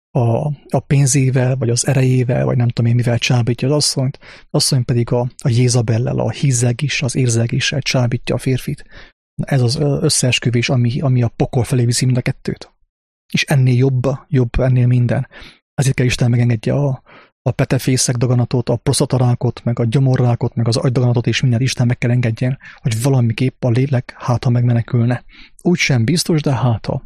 [SPEAKER 1] a pénzével, vagy az erejével, vagy nem tudom én mivel csábítja az asszonyt, az asszony pedig a Jézabellel, a hízelgés, az érzelgéssel csábítja a férfit. Ez az összeesküvés, ami a pokol felé viszi mind a kettőt. És ennél jobb ennél minden. Ezért kell Isten megengedje a petefészek daganatot, a prostatarákot, meg a gyomorrákot, meg az agydaganatot, és mindent Isten meg kell engedjen, hogy valamiképp a lélek háta megmenekülne. Úgy sem biztos, de háta.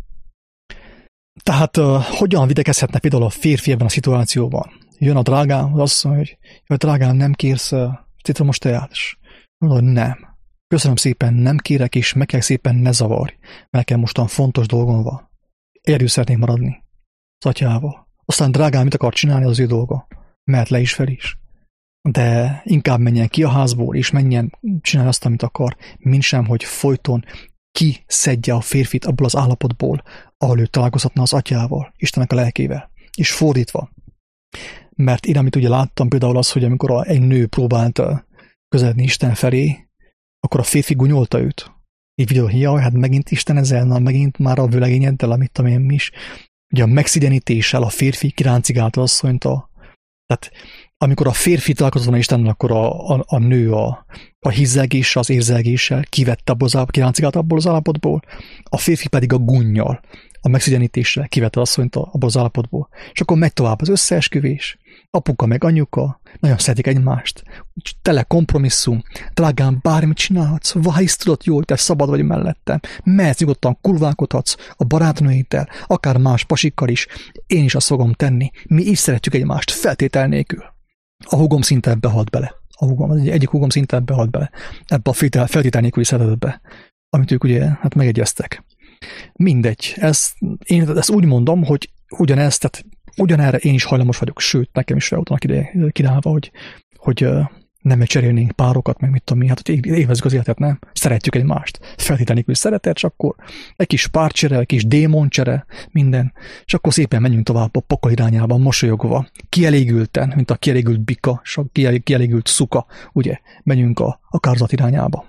[SPEAKER 1] Tehát hogyan videkezhetne például a férfi ebben a szituációban? Jön a drágám, azt mondja, hogy jaj, drágám, nem kérsz citromos teát? És mondod, nem. Köszönöm szépen, nem kérek, és meg kell szépen ne zavarj, mert nekem mostan fontos dolgom van. Egyedül szeretnék maradni az atyával. Aztán drágám, mit akar csinálni, az ő dolga. Mehet le is fel is. De inkább menjen ki a házból, és menjen csinálni azt, amit akar, mint sem, hogy folyton kiszedje a férfit abból az állapotból, ahol ő találkozhatna az atyával, Istennek a lelkével. És fordítva. Mert én, amit ugye láttam, például az, hogy amikor egy nő próbált közeledni Isten felé, akkor a férfi gunyolta őt. Így videó, jaj, hát megint Isten ezzel, megint már a vőlegényeddel, amit tudom én is. Ugye a megszigyenítéssel a férfi kiráncigálta asszonyt Tehát amikor a férfi találkozott volna Istennel, akkor a nő a hizzelgéssel, az érzelgéssel kivette kiráncigált abból az állapotból, a férfi pedig a gunnyal, a megszégyenítéssel kivette az asszonyt abból az állapotból. És akkor megy tovább az összeesküvés, apuka meg anyuka, nagyon szeretik egymást, tele kompromisszum, drágám, bármit csinálhatsz, hisz tudod jól, te szabad vagy mellettem, mehetsz nyugodtan, kurválkodhatsz a barátnőiddel, akár más pasikkal is, én is azt fogom tenni, mi így szeretjük egymást, feltétel nélkül. A húgom szinte ebbe halt bele. Egyik húgom szinte ebbe halt bele. Ebbe a feltétel nélküli szeretetbe, amit ők ugye hát megegyeztek. Mindegy. Én ezt úgy mondom, hogy ugyanerre én is hajlamos vagyok, sőt, nekem is fel voltanak ide kínálva, hogy nem cserélnénk párokat, meg mit tudom mi, hát hogy évezzük az életet, nem? Szeretjük egymást. Feltétel nélkül szeretet, és akkor egy kis párcsere, egy kis démoncsere, minden, és akkor szépen menjünk tovább a pokol irányába, mosolyogva, kielégülten, mint a kielégült bika, és a kielégült szuka, ugye, menjünk a kárzat irányába.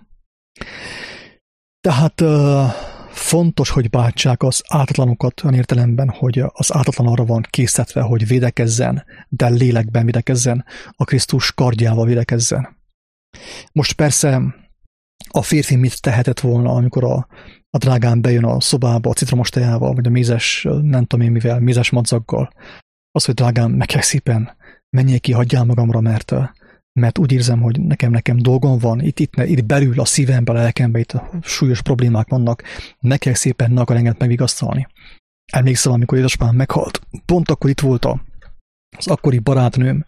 [SPEAKER 1] Tehát fontos, hogy bántsák az ártatlanokat olyan értelemben, hogy az ártatlan arra van készítve, hogy védekezzen, de lélekben védekezzen, a Krisztus kardjával védekezzen. Most persze a férfi mit tehetett volna, amikor a drágán bejön a szobába a citromos tejával, vagy a mézes, nem tudom én mivel, mézes madzaggal. Az, hogy drágám, meg szépen menjél ki, hagyjál magamra, mert úgy érzem, hogy nekem dolgom van, itt belül a szívemben, a lelkemben, itt súlyos problémák vannak, nekem szépen ne akar engem megvigasztalni. Emlékszel, amikor édesapám meghalt, pont akkor itt volt az akkori barátnőm,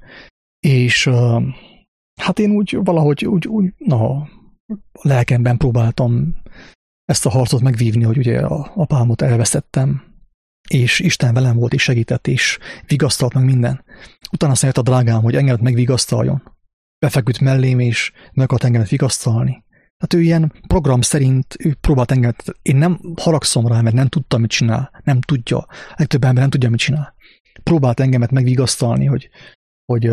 [SPEAKER 1] és hát én úgy valahogy a lelkemben próbáltam ezt a harcot megvívni, hogy ugye apámot elvesztettem, és Isten velem volt, és segített, és vigasztalt meg minden. Utána azt mondta a drágám, hogy engemet megvigasztaljon. Befeküdt mellém, és meg akart engemet vigasztalni. Hát ő ilyen program szerint ő próbált engemet. Én nem haragszom rá, mert nem tudtam, mit csinál. Nem tudja. Legtöbb ember nem tudja, mit csinál. Próbált engemet megvigasztalni, hogy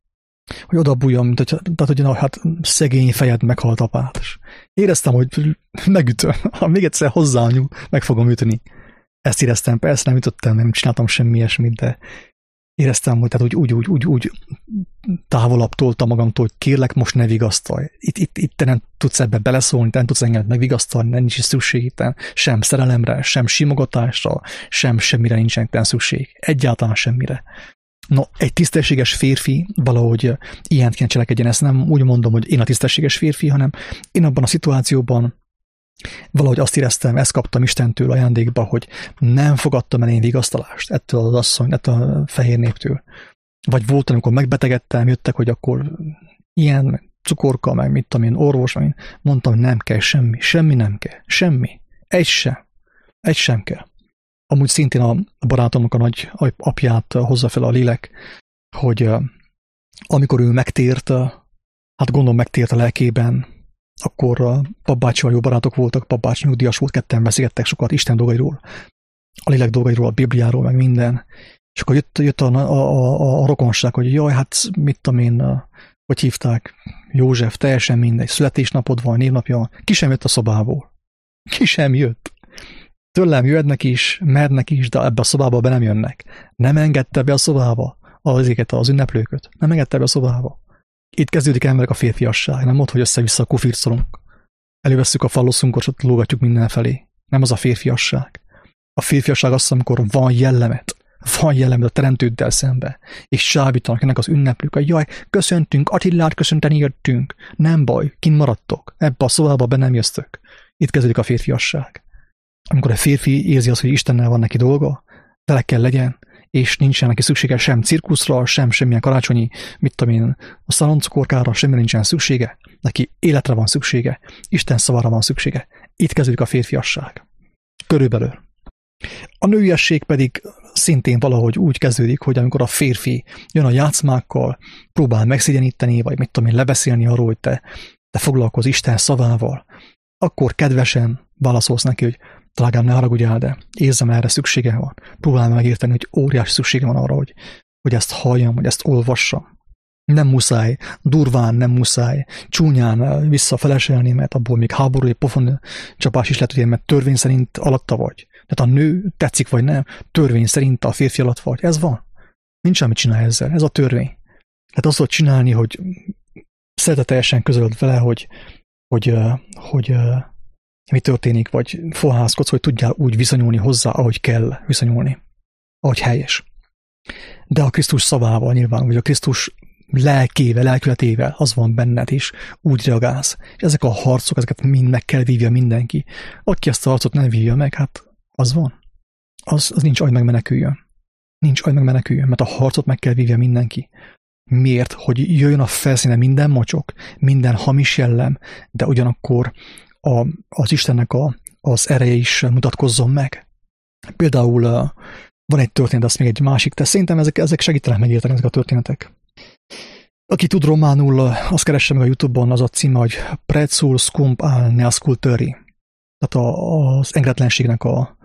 [SPEAKER 1] odabújjam, tehát hogy hát szegény fejed meghalt apát. És éreztem, hogy megütöm. Ha még egyszer hozzányúl, meg fogom ütni. Ezt éreztem, persze nem ütöttem, nem csináltam semmi ilyesmit, de éreztem, hogy tehát úgy távolabb toltam magamtól, hogy kérlek, most ne vigasztalj. Itt te nem tudsz ebbe beleszólni, te nem tudsz engem megvigasztalni, nincs is szükség itten, sem szerelemre, sem simogatásra, semmire nincsen szükség. Egyáltalán semmire. No, egy tisztességes férfi valahogy ilyent kéne cselekedjen. Ezt nem úgy mondom, hogy én a tisztességes férfi, hanem én abban a szituációban valahogy azt éreztem, ezt kaptam Istentől ajándékba, hogy nem fogadtam el én vigasztalást ettől az asszony, ettől a fehér néptől. Vagy volt, amikor megbetegedtem, jöttek, hogy akkor ilyen cukorka, meg mit tudom én, orvos, meg mondtam, hogy nem kell semmi nem kell, semmi. Egy sem kell. Amúgy szintén a barátomnak a nagy apját hozza fel a lélek, hogy amikor ő megtért, hát gondolom megtért a lelkében, akkor papbácsival jó barátok voltak, papbácsi nyugdíjas volt, ketten beszélgettek sokat Isten dolgairól, a lélek dolgairól, a Bibliáról, meg minden. És akkor jött a rokonság, hogy jaj, hát mit tudom én, hogy hívták, József, teljesen mindegy, születésnapod van, névnapja van, ki sem jött a szobából. Ki sem jött. Tőlem jöhetnek is, mernek is, de ebbe a szobába be nem jönnek. Nem engedte be a szobába az ünneplőköt. Nem engedte be a szobába. Itt kezdődik emberek a férfiasság, nem ott, hogy össze-vissza kufircolunk. Elővesszük a falloszunkat, és ott lógatjuk mindenfelé. Nem az a férfiasság. A férfiasság az, amikor van jellemet a teremtőddel szembe, és csábítanak ennek az ünneplők, hogy jaj, köszöntünk, Attilát köszönteni jöttünk. Nem baj, kint maradtok, ebbe a szobába be nem jöttök. Itt kezdődik a férfiasság. Amikor a férfi érzi azt, hogy Istennel van neki dolga, vele kell legyen, és nincsen neki szüksége sem cirkuszra, sem semmilyen karácsonyi, mit tudom én, a szaloncukorkára, semmire nincsen szüksége, neki életre van szüksége, Isten szavára van szüksége. Itt kezdődik a férfiasság. Körülbelül. A nőiesség pedig szintén valahogy úgy kezdődik, hogy amikor a férfi jön a játszmákkal, próbál megszégyeníteni, vagy mit tudom én, lebeszélni arról, hogy te foglalkozz Isten szavával, akkor kedvesen válaszolsz neki, hogy drágám, ne haragudjál, de érzem, erre szüksége van. Próbálj megérteni, hogy óriási szüksége van arra, hogy ezt halljam, hogy ezt olvassam. Nem muszáj, durván nem muszáj, csúnyán visszafeleselni, mert abból még háborúi pofon csapás is lehet, hogy mert törvény szerint alatta vagy. Tehát a nő tetszik vagy nem, törvény szerint a férfi alatt vagy. Ez van. Nincs mit csinálni ezzel. Ez a törvény. Hát azt tudod csinálni, hogy szeretetteljesen közölöd vele, hogy mi történik, vagy fohászkodsz, hogy tudjál úgy viszonyulni hozzá, ahogy kell viszonyulni, ahogy helyes. De a Krisztus szavával nyilván, hogy a Krisztus lelkével, lelkületével az van benned, és úgy reagálsz. És ezek a harcok, ezeket mind meg kell vívja mindenki. Aki ezt a harcot nem vívja meg, hát az van. Az nincs, hogy megmeneküljön. Nincs, hogy megmeneküljön, mert a harcot meg kell vívja mindenki. Miért? Hogy jöjjön a felszíne minden mocsok, minden hamis jellem, de ugyanakkor az Istennek az ereje is mutatkozzon meg. Például van egy történet, azt még egy másik, de szerintem ezek segítenek megérteni ezek a történetek. Aki tud románul, azt keresse meg a YouTube-on, az a címe, hogy Prețul scump al neascultării. Tehát az engedetlenségnek a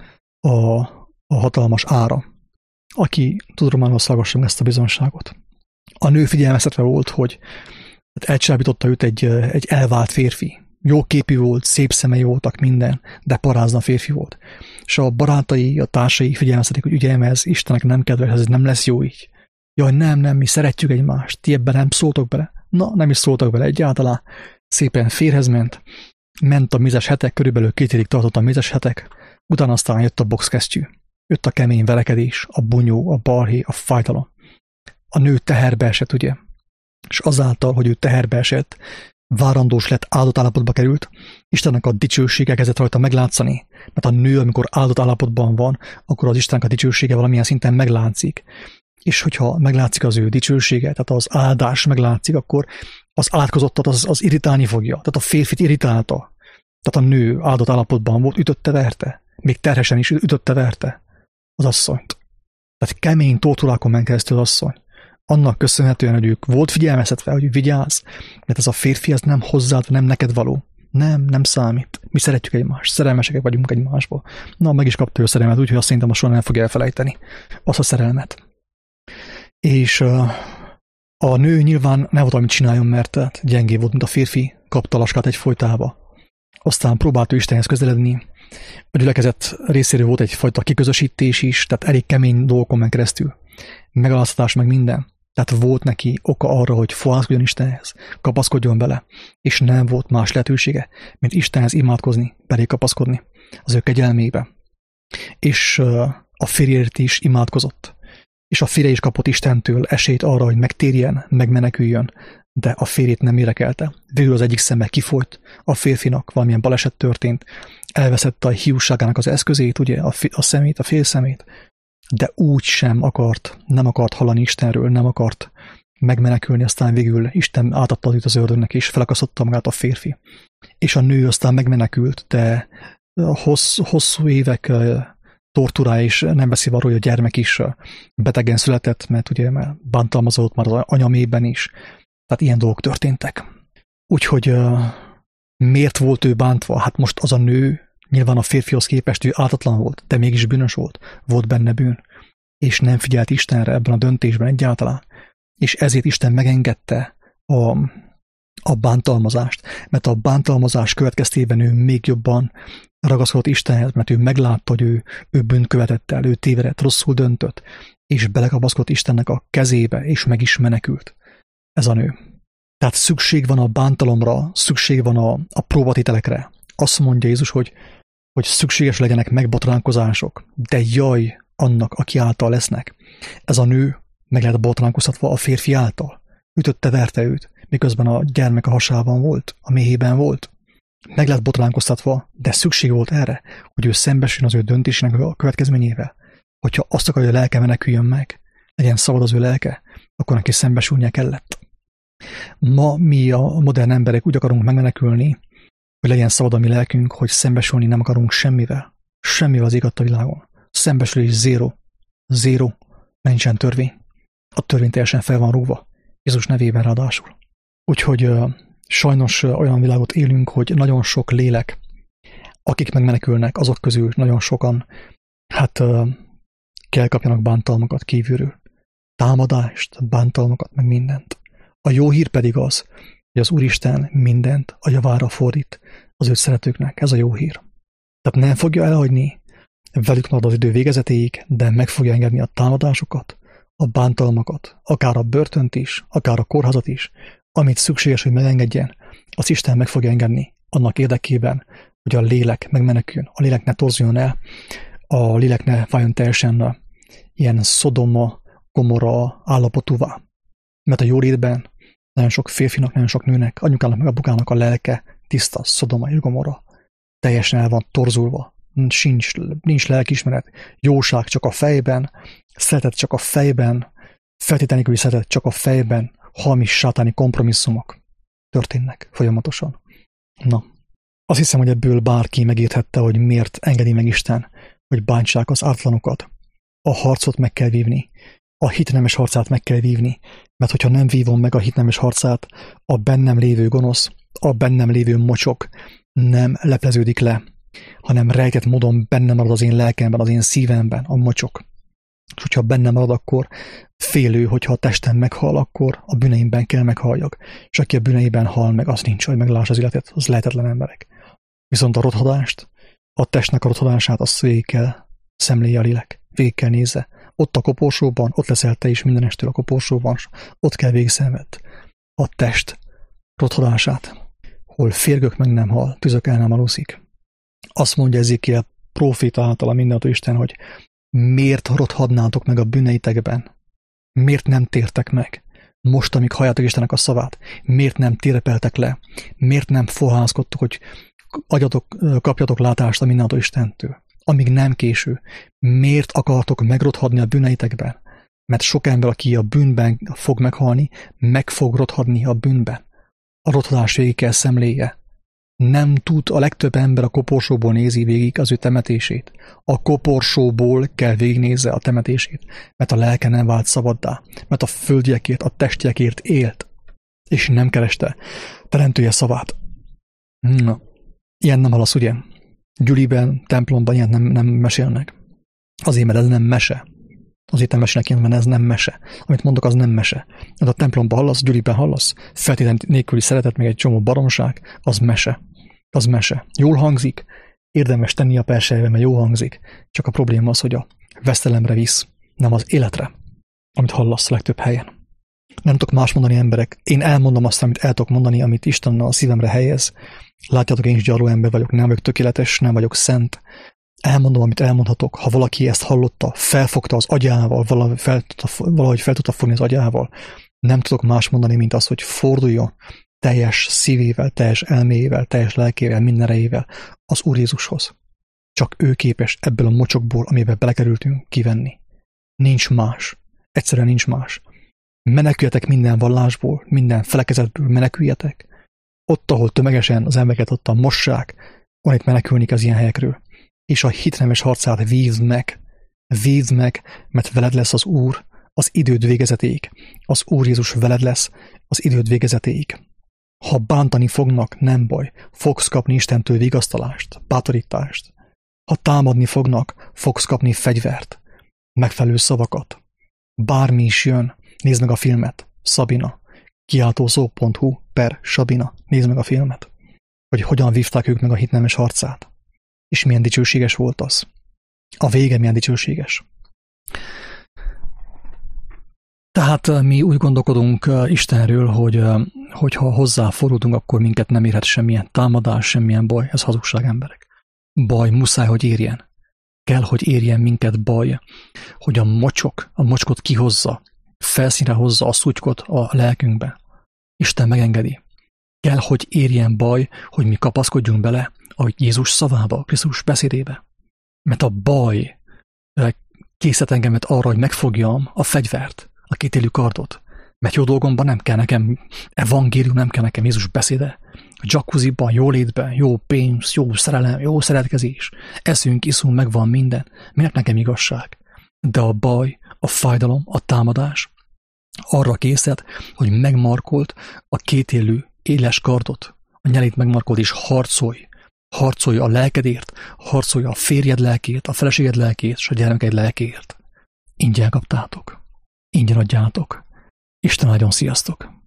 [SPEAKER 1] hatalmas ára. Aki tud románul, azt hallgassa meg ezt a bizonságot. A nő figyelmeztetve volt, hogy elcsábította őt egy elvált férfi. Jó képű volt, szép szemei voltak, minden, de parázna férfi volt. És a barátai, a társai figyelmeztetik, hogy ugye ez Istennek nem kedves, ez nem lesz jó így. Jaj, nem, mi szeretjük egymást, ti ebben nem szóltok bele. Na, nem is szóltak bele egyáltalán. Szépen férhez ment a mézes hetek, körülbelül 2 évig tartott a mézes hetek, utána aztán jött a boxkesztyű. Jött a kemény verekedés, a bunyó, a balhé, a fájdalom. A nő teherbe esett, ugye? És azáltal, hogy ő teherbe esett, várandós lett, áldott állapotba került, Istennek a dicsősége kezdett rajta meglátszani, mert a nő, amikor áldott állapotban van, akkor az Istennek a dicsősége valamilyen szinten meglátszik. És hogyha meglátszik az ő dicsősége, tehát az áldás meglátszik, akkor az átkozottat az irritálni fogja. Tehát a férfit irritálta. Tehát a nő áldott állapotban volt, ütötte-verte. Még terhesen is ütötte-verte az asszonyt. Tehát kemény torturákon ment keresztül az asszony. Annak köszönhetően, hogy ők volt figyelmeztetve, hogy vigyázz, mert ez a férfi, ez nem hozzád, nem neked való. Nem számít. Mi szeretjük egymást, szerelmesek vagyunk egymásból. Na, meg is kapta ő a szerelmet, úgyhogy azt szerintem soha nem fogja elfelejteni. Azt a szerelmet. És a nő nyilván nem volt, amit csináljon, mert gyengé volt, mint a férfi, kapta laskát egyfolytába. Aztán próbált ő Istenhez közeledni. A gyülekezet részéről volt egyfajta kiközösítés is, tehát elég kemény dolgokon ment keresztül. Megaláztatás, meg minden. Tehát volt neki oka arra, hogy fohászkodjon Istenhez, kapaszkodjon bele, és nem volt más lehetősége, mint Istenhez imádkozni, belé kapaszkodni az ő kegyelmébe. És a férjért is imádkozott. És a férje is kapott Istentől esélyt arra, hogy megtérjen, megmeneküljön, de a férjét nem érekelte. Végül az egyik szeme kifolyt, a férfinak valamilyen baleset történt, elveszette a hiúságának az eszközét, ugye, a szemét, a félszemét, de úgy sem nem akart hallani Istenről, nem akart megmenekülni, aztán végül Isten átadta az ördögnek, és felakasztotta magát a férfi. És a nő aztán megmenekült, de hosszú évek tortúrája is, nem beszél arról, hogy a gyermek is betegen született, mert ugye bántalmazott már az anyamében is. Tehát ilyen dolgok történtek. Úgyhogy miért volt ő bántva? Hát most az a nő, nyilván a férfihoz képest ő ártatlan volt, de mégis bűnös volt. Volt benne bűn. És nem figyelt Istenre ebben a döntésben egyáltalán. És ezért Isten megengedte a bántalmazást. Mert a bántalmazás következtében ő még jobban ragaszkodott Istenhez, mert ő meglátta, hogy ő bűnt követett el, ő tévedett, rosszul döntött, és belekapaszkodott Istennek a kezébe, és meg is menekült. Ez a nő. Tehát szükség van a bántalomra, szükség van a próbatételekre. Azt mondja Jézus, hogy szükséges legyenek megbotránkozások, de jaj annak, aki által lesznek. Ez a nő meg lehet botránkoztatva a férfi által. Ütötte, verte őt, miközben a gyermek a hasában volt, a méhében volt. Meg lehet botránkoztatva, de szükség volt erre, hogy ő szembesüljön az ő döntésének a következményével. Hogyha azt akarja, hogy a lelke meneküljön meg, legyen szabad az ő lelke, akkor neki szembesülnie kellett. Ma mi a modern emberek úgy akarunk megmenekülni, hogy legyen szabad a mi lelkünk, hogy szembesülni nem akarunk semmivel. Semmivel az ég a világon. Szembesülés zéro, nincsen törvény. A törvény teljesen fel van rúgva. Jézus nevében ráadásul. Úgyhogy sajnos olyan világot élünk, hogy nagyon sok lélek, akik megmenekülnek, azok közül nagyon sokan, kell kapjanak bántalmakat kívülről. Támadást, bántalmakat, meg mindent. A jó hír pedig az, hogy az Úristen mindent a javára fordít az ő szeretőknek. Ez a jó hír. Tehát nem fogja elhagyni velük marad az idő végezetéig, de meg fogja engedni a támadásokat, a bántalmakat, akár a börtönt is, akár a kórházat is, amit szükséges, hogy megengedjen, az Isten meg fogja engedni annak érdekében, hogy a lélek megmeneküljön, a lélek ne torzuljon el, a lélek ne váljon teljesen ilyen Szodoma, Gomorra állapotúvá. Mert a jólétben nagyon sok férfinak, nagyon sok nőnek, anyukának meg apukának a lelke tiszta, Szodoma és Gomorra. Teljesen el van torzulva, nincs lelkiismeret, jóság csak a fejben, szeretet csak a fejben, feltétlenül szeretet csak a fejben, hamis sátáni kompromisszumok történnek folyamatosan. Na, azt hiszem, hogy ebből bárki megérthette, hogy miért engedi meg Isten, hogy bántsák az ártlanokat. A harcot meg kell vívni, a hitnemes harcát meg kell vívni, mert hogyha nem vívom meg a hitnemes harcát, a bennem lévő gonosz, a bennem lévő mocsok nem lepleződik le, hanem rejtett módon benne marad az én lelkemben, az én szívemben a mocsok. És hogyha benne marad, akkor félő, hogyha a testem meghal, akkor a bűneimben kell meghalljak. És aki a bűneiben hal meg, az nincs, hogy meglássa az életet, az lehetetlen emberek. Viszont a rothadást, a testnek a rothadását, azt végig kell szemlélje a lélek, végig kell nézze. Ott a koporsóban, ott leszel te is mindenestől a koporsóban, ott kell végigszenved a test rothadását, hol férgök meg nem hal, tüzök el nem aluszik. Azt mondja Ezékiel próféta által a mindenható Isten, hogy miért rothadnátok meg a bűneitekben? Miért nem tértek meg? Most, amíg halljátok Istennek a szavát, miért nem térepeltek le? Miért nem fohászkodtok, hogy kapjatok látást a mindenható Istentől? Amíg nem késő. Miért akartok megrothadni a bűneitekben? Mert sok ember, aki a bűnben fog meghalni, meg fog rothadni a bűnben. A rothadás végig kell szemléje. Nem tud a legtöbb ember a koporsóból nézi végig az ő temetését. A koporsóból kell végignézze a temetését, mert a lelke nem vált szabaddá, mert a földiekért, a testiekért élt, és nem kereste teremtője szavát. Na, ilyen nem hallasz, ugye? Gyüliben, templomban ilyen nem mesélnek. Azért, mert ez nem mese. Azért nem mesélnek ilyen, mert ez nem mese. Amit mondok, az nem mese. De a templomban hallasz, Gyüliben hallasz, feltétlen nélküli szeretet, még egy csomó baromság, az mese. Az mese. Jól hangzik, érdemes tenni a persejével, mert jól hangzik. Csak a probléma az, hogy a vesztelemre visz, nem az életre, amit hallasz a legtöbb helyen. Nem tudok más mondani, emberek. Én elmondom azt, amit el tudok mondani, amit Isten a szívemre helyez. Látjátok, én is gyarló ember vagyok, nem vagyok tökéletes, nem vagyok szent. Elmondom, amit elmondhatok. Ha valaki ezt hallotta, felfogta az agyával, valahogy fel tudta fogni az agyával, nem tudok más mondani, mint az, hogy forduljon teljes szívével, teljes elméjével, teljes lelkével, minden erejével az Úr Jézushoz. Csak ő képes ebből a mocsokból, amiben belekerültünk, kivenni. Nincs más. Egyszerűen nincs más. Meneküljetek minden vallásból, minden felekezetből meneküljetek. Ott, ahol tömegesen az embereket ottan mossák, onnét menekülni az ilyen helyekről. És a hitnemes harcát vívd meg, mert veled lesz az Úr az időd végezetéig. Az Úr Jézus veled lesz az időd végezetéig. Ha bántani fognak, nem baj, fogsz kapni Istentől vigasztalást, bátorítást. Ha támadni fognak, fogsz kapni fegyvert, megfelelő szavakat. Bármi is jön, nézd meg a filmet, Szabina, kiáltószó.hu/Sabina, nézd meg a filmet, hogy hogyan vívták ők meg a hitnemes harcát, és milyen dicsőséges volt az. A vége milyen dicsőséges. Tehát mi úgy gondolkodunk Istenről, hogy ha hozzáfordulunk, akkor minket nem érhet semmilyen támadás, semmilyen baj. Ez hazugság, emberek. Baj muszáj, hogy érjen. Kell, hogy érjen minket baj, hogy a mocskot kihozza, felszínre hozza a szutykot a lelkünkbe. Isten megengedi. Kell, hogy érjen baj, hogy mi kapaszkodjunk bele a Jézus szavába, a Krisztus beszédébe. Mert a baj készít engemet arra, hogy megfogjam a fegyvert, a kétélű kardot. Mert jó dolgomban nem kell nekem evangélium, nem kell nekem Jézus beszéde. A jacuzziban, jólétben, jó pénz, jó szerelem, jó szeretkezés. Eszünk, iszunk, megvan minden. Minek nekem igazság? De a baj, a fájdalom, a támadás arra készít, hogy megmarkolt a kétélű éles kardot. A nyelét megmarkolt és harcolj. Harcolj a lelkedért, harcolj a férjed lelkét, a feleséged lelkét, és a gyermeked lelkét. Ingyen kaptátok. Ingyen adjátok. Isten áldjon, sziasztok!